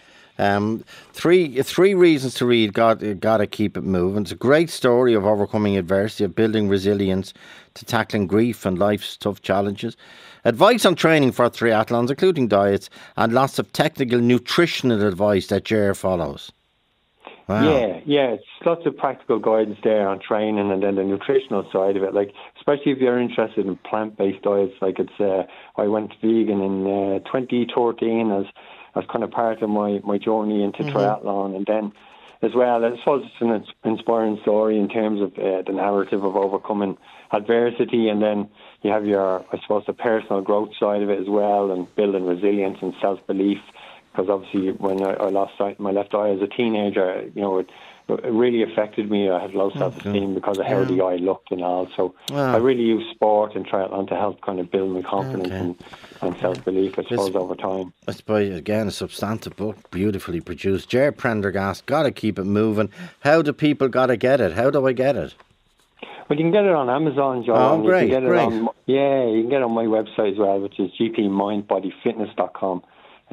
Um, three three reasons to read. Got gotta keep it moving. It's a great story of overcoming adversity, of building resilience to tackling grief and life's tough challenges. Advice on training for triathlons, including diets, and lots of technical nutritional advice that Ger follows. Wow. Yeah, yeah, it's lots of practical guidance there on training, and then the nutritional side of it. Like, especially if you're interested in plant-based diets, like it's. Uh, I went vegan in uh, twenty thirteen as as kind of part of my, my journey into mm-hmm. triathlon, and then as well, I suppose it's an inspiring story in terms of uh, the narrative of overcoming adversity, and then you have your, I suppose, the personal growth side of it as well, and building resilience and self-belief. Because obviously, when I, I lost sight my left eye as a teenager, you know, it, it really affected me. I had low self-esteem okay. because of how yeah. the eye looked and all. So wow. I really use sport and triathlon to help kind of build my confidence okay. and, and self-belief, I suppose, it's, over time. I suppose, again, a substantive book, beautifully produced. Ger Prendergast, got to keep it moving. How do people got to get it? How do I get it? Well, you can get it on Amazon, John. Oh, great, you can get great. It on, yeah, you can get it on my website as well, which is g p mind body fitness dot com.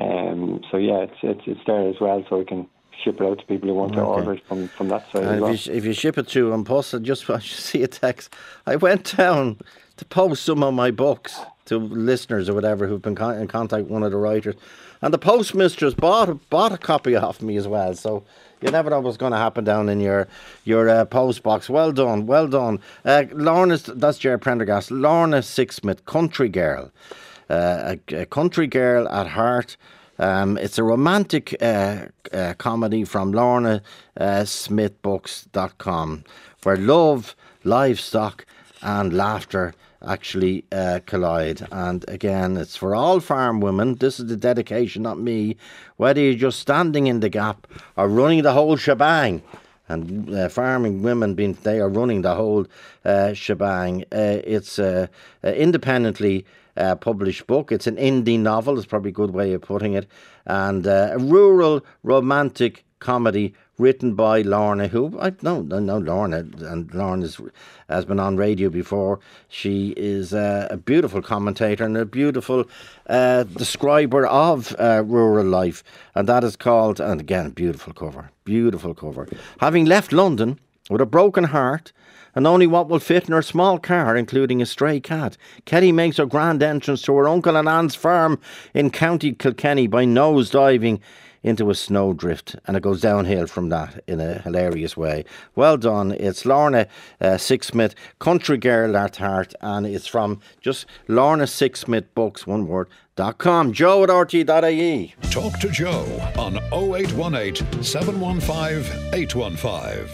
Um, so yeah, it's, it's it's there as well, so we can ship it out to people who want okay. to order it from, from that side. And as if, well. you, if you ship it through on post, I just want you to see a text. I went down to post some of my books to listeners or whatever who've been con- in contact with one of the writers, and the postmistress bought a, bought a copy off me as well. So you never know what's going to happen down in your your uh, post box. Well done, well done, uh, Lorna. That's Ger Prendergast. Lorna Sixsmith, country girl. Uh, a, a country girl at heart. Um, it's a romantic uh, uh, comedy from Lorna Smith Books dot com where love, livestock and laughter actually uh, collide. And again, it's for all farm women. This is the dedication, not me. Whether you're just standing in the gap or running the whole shebang. And uh, farming women, being they are running the whole uh, shebang. Uh, it's uh, uh, independently uh, published book. It's an indie novel. It's probably a good way of putting it. And uh, a rural romantic comedy written by Lorna, who I know, I know Lorna, and Lorna has been on radio before. She is uh, a beautiful commentator and a beautiful uh, describer of uh, rural life, and that is called, and again, beautiful cover, beautiful cover. Having left London with a broken heart and only what will fit in her small car, including a stray cat, Kelly makes her grand entrance to her uncle and aunt's farm in County Kilkenny by nose diving into a snowdrift, and it goes downhill from that in a hilarious way. Well done. It's Lorna uh, Sixsmith, country girl at heart, and it's from just Lorna Sixsmith Books, one word, dot com. Joe at r t dot i e. Talk to Joe on oh eight one eight, seven one five, eight one five.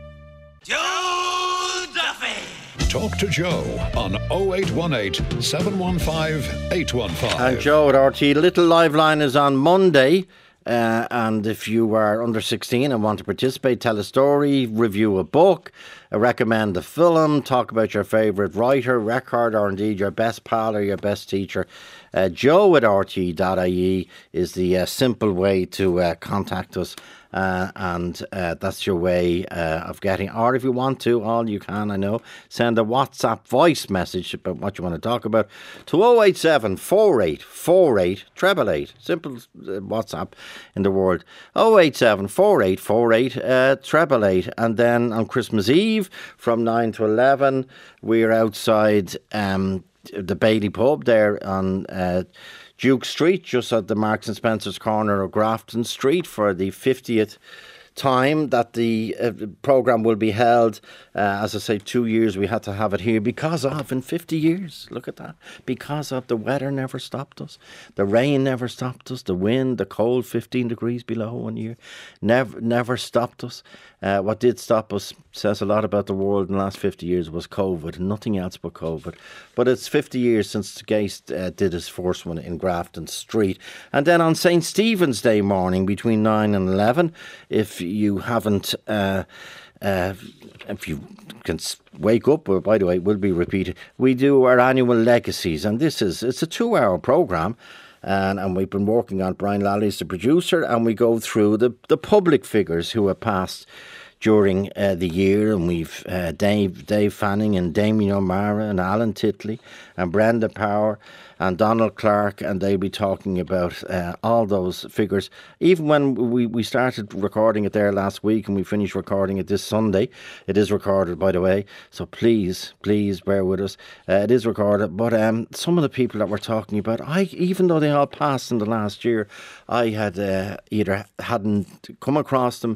Joe Duffy. Talk to Joe on oh eight one eight, seven one five, eight one five. And Joe at R T, Little Live Line is on Monday. Uh, and if you are under sixteen and want to participate, tell a story, review a book, uh, recommend a film, talk about your favourite writer, record, or indeed your best pal or your best teacher, uh, joe at r t dot i e is the uh, simple way to uh, contact us. Uh, and uh, that's your way uh, of getting, or if you want to, all you can, I know, send a WhatsApp voice message about what you want to talk about to oh eight seven, four eight four eight, eight eight eight. Simple uh, WhatsApp in the world. oh eight seven, four eight four eight, eight eight eight. And then on Christmas Eve from nine to eleven, we're outside um, the Bailey Pub there on Uh, Duke Street, just at the Marks and Spencer's corner of Grafton Street, for the fiftieth time that the uh, programme will be held. Uh, as I say, two years we had to have it here because of, in fifty years, look at that, because of the weather never stopped us, the rain never stopped us, the wind, the cold, fifteen degrees below one year, never never stopped us. Uh, what did stop us, says a lot about the world in the last fifty years, was COVID, nothing else but COVID. But it's fifty years since Geist uh, did his first one in Grafton Street. And then on Saint Stephen's Day morning between nine and eleven, if you haven't, uh, uh, if you can wake up, or by the way, it will be repeated, we do our annual Legacies, and this is, it's a two hour programme. And, and we've been working on, Brian Lally is the producer, and we go through the, the public figures who have passed during uh, the year, and we've uh, Dave Dave Fanning and Damien O'Mara and Alan Titley and Brenda Power and Donald Clark, and they'll be talking about uh, all those figures. Even when we, we started recording it there last week and we finished recording it this Sunday, it is recorded, by the way, so please, please bear with us. Uh, it is recorded, but um, some of the people that we're talking about, I even though they all passed in the last year, I had uh, either hadn't come across them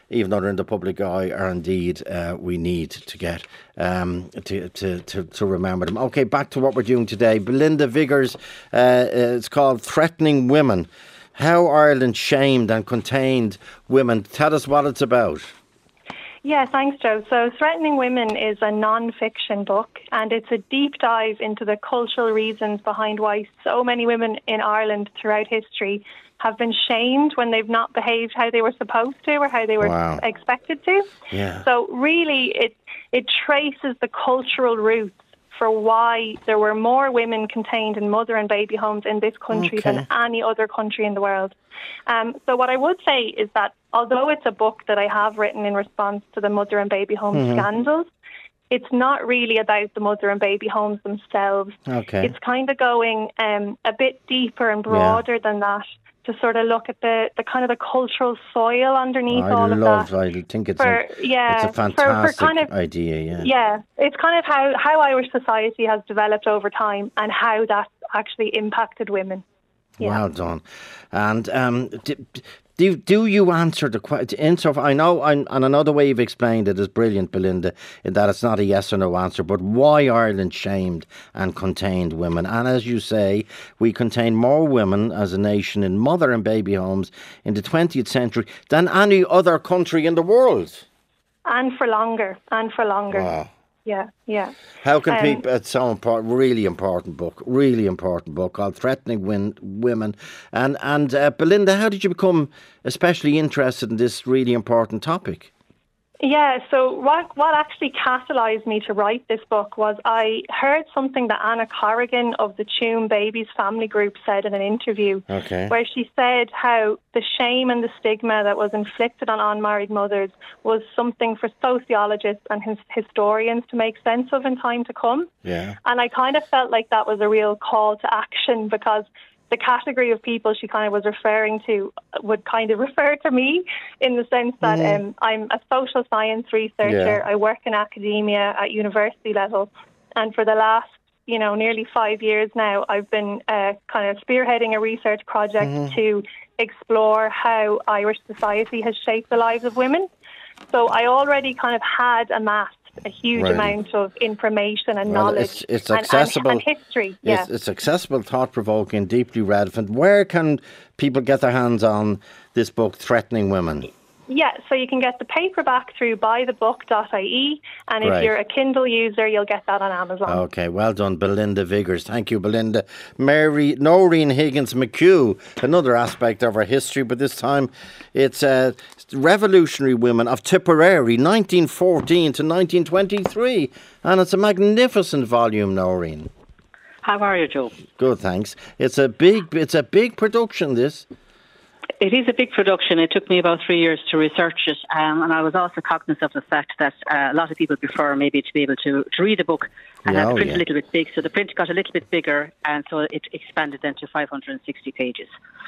even though they're in the public eye, are indeed uh, we need to get um, to, to, to, to remember them. Okay, back to what we're doing today. Belinda Viggers, uh, it's called Threatening Women. How Ireland shamed and contained women. Tell us what it's about. Yeah, thanks, Joe. So Threatening Women is a non-fiction book, and it's a deep dive into the cultural reasons behind why so many women in Ireland throughout history have been shamed when they've not behaved how they were supposed to or how they were wow. expected to. Yeah. So really, it it traces the cultural roots for why there were more women contained in mother and baby homes in this country okay. than any other country in the world. Um, so what I would say is that although it's a book that I have written in response to the mother and baby home mm-hmm. scandals, it's not really about the mother and baby homes themselves. Okay. It's kind of going um, a bit deeper and broader yeah. than that, to sort of look at the, the kind of the cultural soil underneath I all love, of that. I think it's, for, a, yeah, it's a fantastic for, for kind of, idea, yeah. Yeah, it's kind of how, how Irish society has developed over time and how that's actually impacted women. Yeah. Well done. And um, do, do, do you answer the question? I know, I'm, and another way you've explained it is brilliant, Belinda, in that it's not a yes or no answer, but why Ireland shamed and contained women. And as you say, we contain more women as a nation in mother and baby homes in the twentieth century than any other country in the world. And for longer, and for longer. Wow. Yeah, yeah. How can um, people, it's so important, really important book, really important book called Threatening Win, Women. And, and uh, Belinda, how did you become especially interested in this really important topic? Yeah, so what what actually catalysed me to write this book was I heard something that Anna Corrigan of the Tuam Babies Family Group said in an interview, okay. where she said how the shame and the stigma that was inflicted on unmarried mothers was something for sociologists and his historians to make sense of in time to come. Yeah. And I kind of felt like that was a real call to action, because the category of people she kind of was referring to would kind of refer to me, in the sense that mm. um, I'm a social science researcher. Yeah. I work in academia at university level. And for the last, you know, nearly five years now, I've been uh, kind of spearheading a research project mm. to explore how Irish society has shaped the lives of women. So I already kind of had amassed a huge right. amount of information and well, knowledge it's, it's and, accessible. And, and history. Yeah. It's, it's accessible, thought-provoking, deeply relevant. Where can people get their hands on this book, Threatening Women? Yeah, so you can get the paperback through buy the book dot I E, and if right. you're a Kindle user, you'll get that on Amazon. Okay, well done, Belinda Viggers. Thank you, Belinda. Mary Noreen Higgins McHugh, another aspect of our history, but this time it's uh, revolutionary women of Tipperary, nineteen fourteen to nineteen twenty-three, and it's a magnificent volume, Noreen. How are you, Joe? Good, thanks. It's a big, it's a big production, this. It is a big production. It took me about three years to research it, um, and I was also cognizant of the fact that uh, a lot of people prefer maybe to be able to, to read a book and yeah, have the oh, print yeah. a little bit big. So the print got a little bit bigger, and so it expanded then to five hundred sixty pages.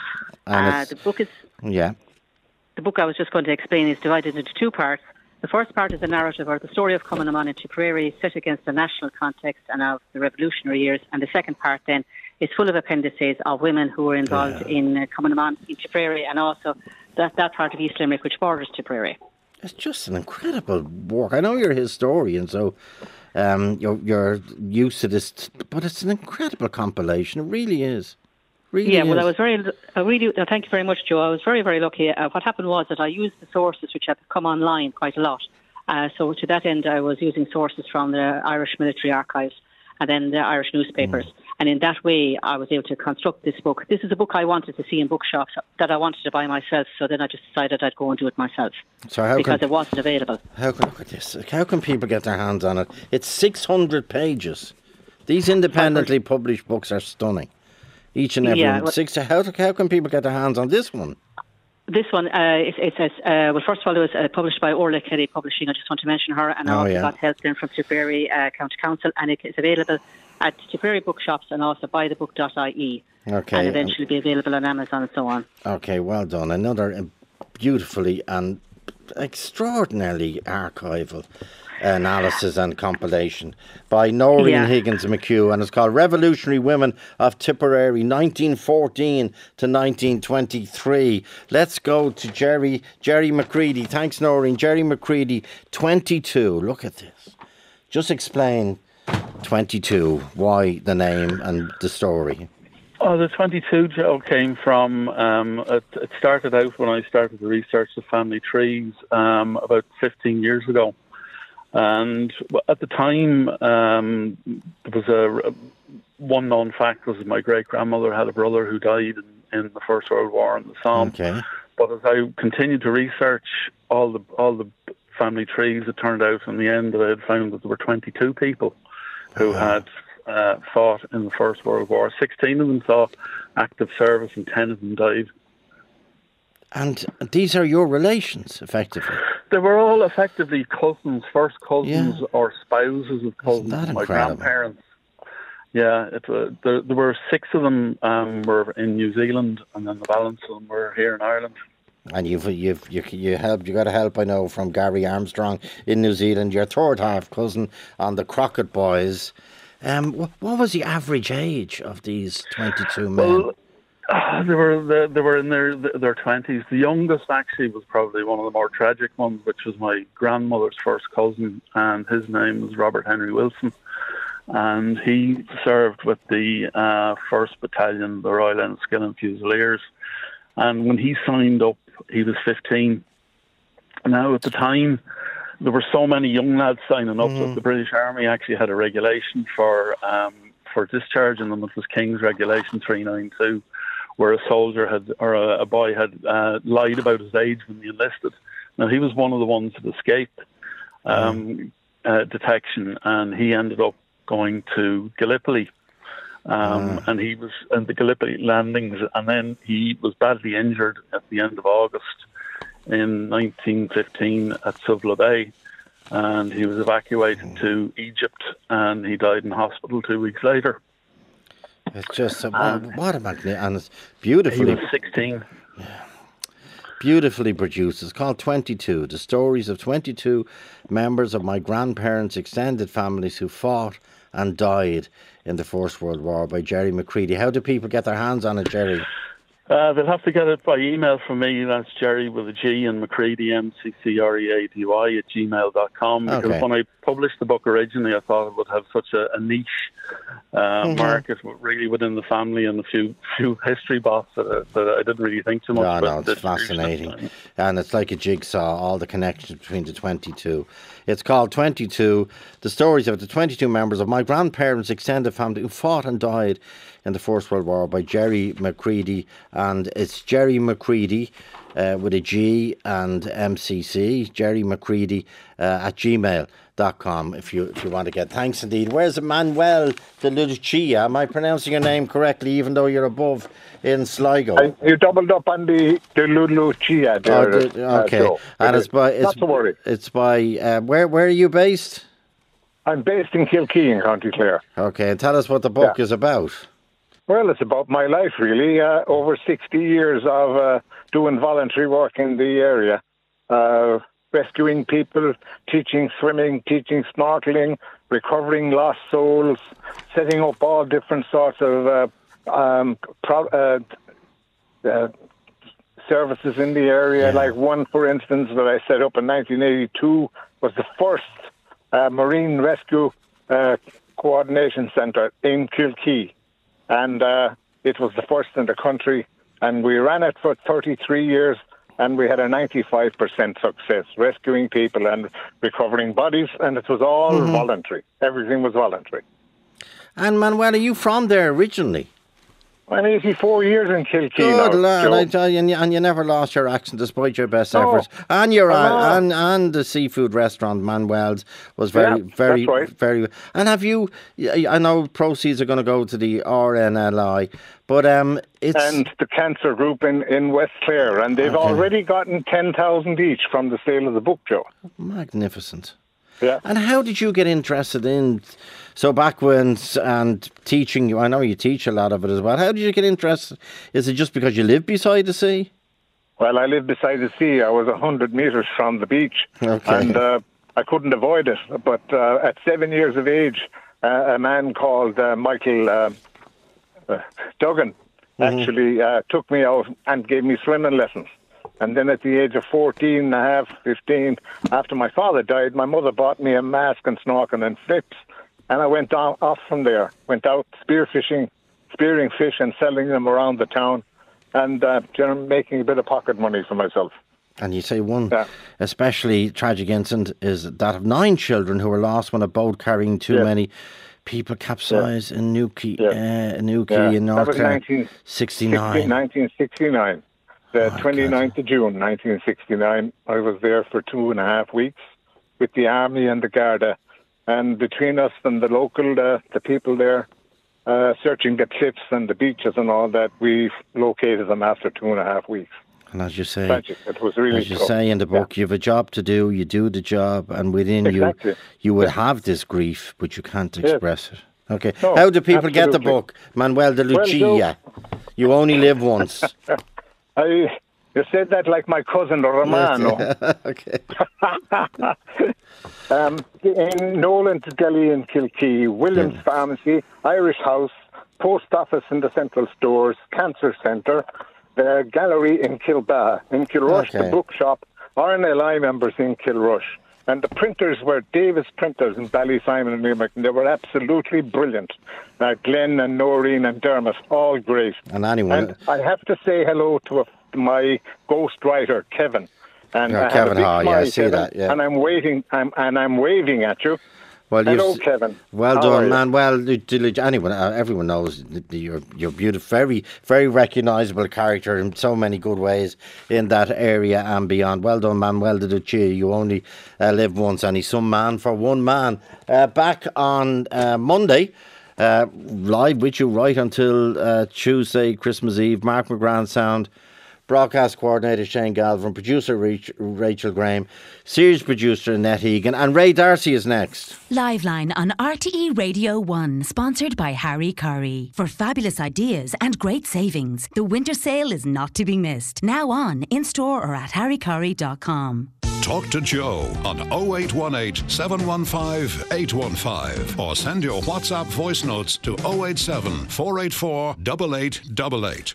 Uh, the book is yeah. The book I was just going to explain is divided into two parts. The first part is a narrative or the story of Cumann in Tipperary set against the national context and of the revolutionary years, and the second part then is full of appendices of women who were involved yeah. in uh, Cumann in Tipperary, and also that, that part of East Limerick which borders Tipperary. It's just an incredible work. I know you're a historian, so um, you're, you're used to this, but it's an incredible compilation. It really is. Really yeah, is. well, I was very, I really, uh, thank you very much, Joe. I was very, very lucky. Uh, what happened was that I used the sources which have come online quite a lot. Uh, so to that end, I was using sources from the Irish Military Archives and then the Irish newspapers. Mm. And in that way, I was able to construct this book. This is a book I wanted to see in bookshops that I wanted to buy myself. So then I just decided I'd go and do it myself. So how because can, it wasn't available. How can, look at this. How can people get their hands on it? It's six hundred pages. These independently published books are stunning. Each and every yeah, one. well, Six, how, how can people get their hands on this one? This one, uh, it, it says, uh, well, first of all, it was uh, published by Orla Kelly Publishing. I just want to mention her. And I oh, also yeah. got help then from Tipperary uh, County Council. And it is available at Tipperary bookshops and also buy the book dot I E. Okay. And eventually be available on Amazon and so on. Okay, well done. Another beautifully and extraordinarily archival analysis and compilation by Noreen Yeah. Higgins McHugh, and it's called Revolutionary Women of Tipperary, nineteen fourteen to nineteen twenty-three. Let's go to Jerry Jerry McCready. Thanks, Noreen. Jerry McCready, twenty-two. Look at this. Just explain twenty-two, why the name and the story. Oh, the twenty-two, Joe, came from, um, it, it started out when I started to research the family trees um, about fifteen years ago. And at the time, um, there was a, one known fact was that my great-grandmother had a brother who died in, in the First World War in the Somme. Okay. But as I continued to research all the all the family trees, it turned out in the end that I had found that there were twenty-two people who had uh, fought in the First World War. sixteen of them saw active service and ten of them died. And these are your relations, effectively. They were all effectively cousins, first cousins Yeah. or spouses of cousins that of my incredible? grandparents. Yeah, it, uh, there, there were six of them um, were in New Zealand, and then the balance of them were here in Ireland. And you've you've you you helped. You got a help, I know, from Gary Armstrong in New Zealand. Your third half cousin on the Crockett Boys. Um, what, what was the average age of these twenty-two men? Well, uh, they were they, they were in their their twenties. The youngest actually was probably one of the more tragic ones, which was my grandmother's first cousin, and his name was Robert Henry Wilson, and he served with the uh, first Battalion, the Royal Enniskillen Fusiliers. And when he signed up, he was fifteen. Now, at the time, there were so many young lads signing up Mm. that the British Army actually had a regulation for um, for discharging them. It was King's Regulation three ninety-two, where a soldier had or a, a boy had uh, lied about his age when he enlisted. Now, he was one of the ones that escaped um, uh, detection, and he ended up going to Gallipoli. Um, Ah. And he was in the Gallipoli landings, and then he was badly injured at the end of August in nineteen fifteen at Suvla Bay, and he was evacuated to Egypt, and he died in hospital two weeks later. It's just a, Um, what, what a magnificent, and it's He beautifully was sixteen. beautifully produced. It's called twenty-two, the stories of twenty-two members of my grandparents' extended families who fought and died in the First World War, by Jerry McCready. How do people get their hands on it, Jerry? Uh, they'll have to get it by email from me. That's Jerry with a G and McCready, M C C R E A D Y at gmail dot com. Because Okay. when I published the book originally, I thought it would have such a, a niche uh, Mhm. market really within the family, and a few few history buffs that, uh, that I didn't really think too much No, about. no, the it's distribution. fascinating. And it's like a jigsaw, all the connections between the twenty-two. It's called twenty-two, the stories of the twenty-two members of my grandparents' extended family who fought and died in the First World War, by Jerry McCready. And it's Jerry McCready uh, with a G and M C C, Jerry McCready uh, at gmail dot com if you if you want to get. Thanks indeed. Where's Manuel de Lucia? Am I pronouncing your name correctly, even though you're above in Sligo? I, you doubled up on the the Lucia there. Oh, the- uh, okay, Joe. and it's by it's, Not to worry. it's by uh, where where are you based? I'm based in Kilkee in County Clare. Okay, and tell us what the book Yeah. is about. Well, it's about my life, really. Uh, over sixty years of uh, doing voluntary work in the area, uh, rescuing people, teaching swimming, teaching snorkeling, recovering lost souls, setting up all different sorts of uh, um, pro- uh, uh, services in the area. Like one, for instance, that I set up in nineteen eighty-two was the first uh, Marine Rescue uh, Coordination Centre in Kilkee. And uh, it was the first in the country, and we ran it for thirty-three years, and we had a ninety-five percent success, rescuing people and recovering bodies, and it was all Mhm. voluntary. Everything was voluntary. And Manuel, are you from there originally? I'm eighty-four years in Kilkee Good now. lad, Joe. I tell you, and you, and you never lost your accent despite your best No. efforts. And your I know. and and the seafood restaurant Manuel's was very Yeah, very that's right. very. And have you? I know proceeds are going to go to the R N L I, but um, it's and the cancer group in, in West Clare, and they've Okay. already gotten ten thousand each from the sale of the book, Joe. magnificent. Yeah. And how did you get interested in so back when and teaching? You, I know you teach a lot of it as well. How did you get interested? Is it just because you live beside the sea? Well, I lived beside the sea. I was a hundred metres from the beach, Okay. and uh, I couldn't avoid it. But uh, at seven years of age, uh, a man called uh, Michael uh, uh, Duggan actually uh, took me out and gave me swimming lessons. And then at the age of fourteen and a half, fifteen, after my father died, my mother bought me a mask and snorkel and flips. And I went on, off from there, went out spearfishing, spearing fish and selling them around the town, and uh, making a bit of pocket money for myself. And you say one especially tragic incident is that of nine children who were lost when a boat carrying too Yes. many people capsized in Newquay, Yes. uh, Newquay Yeah, in North that was Carolina. sixty-nine. nineteen sixty-nine. The Oh, twenty-ninth of June, nineteen sixty-nine. I was there for two and a half weeks with the Army and the Garda. And between us and the local, uh, the people there, uh, searching the cliffs and the beaches and all that, we located them after two and a half weeks. And as you say, Tragic. It was really as you tough. say in the book, you have a job to do, you do the job, and within Exactly. you, you will have this grief, but you can't Yes. express it. Okay. No, How do people get the absolutely. book? Manuel de Well, Lucia. You only live once. I, you said that like my cousin Romano. Okay. um, in Nolan to Delhi in Kilkee, Williams Pharmacy, Irish House, Post Office in the Central Stores, Cancer Centre, the Gallery in Kilba, in Kilrush, Okay. the bookshop, R N L I members in Kilrush. And the printers were Davis Printers in Ballysimon and Limerick, and they were absolutely brilliant. Uh, Glenn and Noreen and Dermot, all great. And anyone. And I have to say hello to a, my ghostwriter, Kevin. And Yeah, I have Kevin a big Hall, yeah, smile, I see Kevin, that, yeah. And I'm waving, I'm, and I'm waving at you. Well, hello, you've- Kevin. Well How are done, you? man. Well, Lu- de- Lu- anyone, uh, everyone knows that you're you're beautiful, very very recognisable character in so many good ways in that area and beyond. Well done, Manuel de Lucia. You only uh, live once, and he's some man for one man. Uh, back on uh, Monday. Uh, live with you right until uh, Tuesday, Christmas Eve. Mark McGrath Sound, broadcast coordinator Shane Galvin, producer Rach- Rachel Graham, series producer Annette Egan, and Ray Darcy is next. Liveline on R T E Radio one, sponsored by Harry Curry. For fabulous ideas and great savings, the winter sale is not to be missed. Now on, in-store or at harry curry dot com. Talk to Joe on oh eight one eight, seven one five, eight one five or send your WhatsApp voice notes to oh eight seven, four eight four, eight eight eight eight.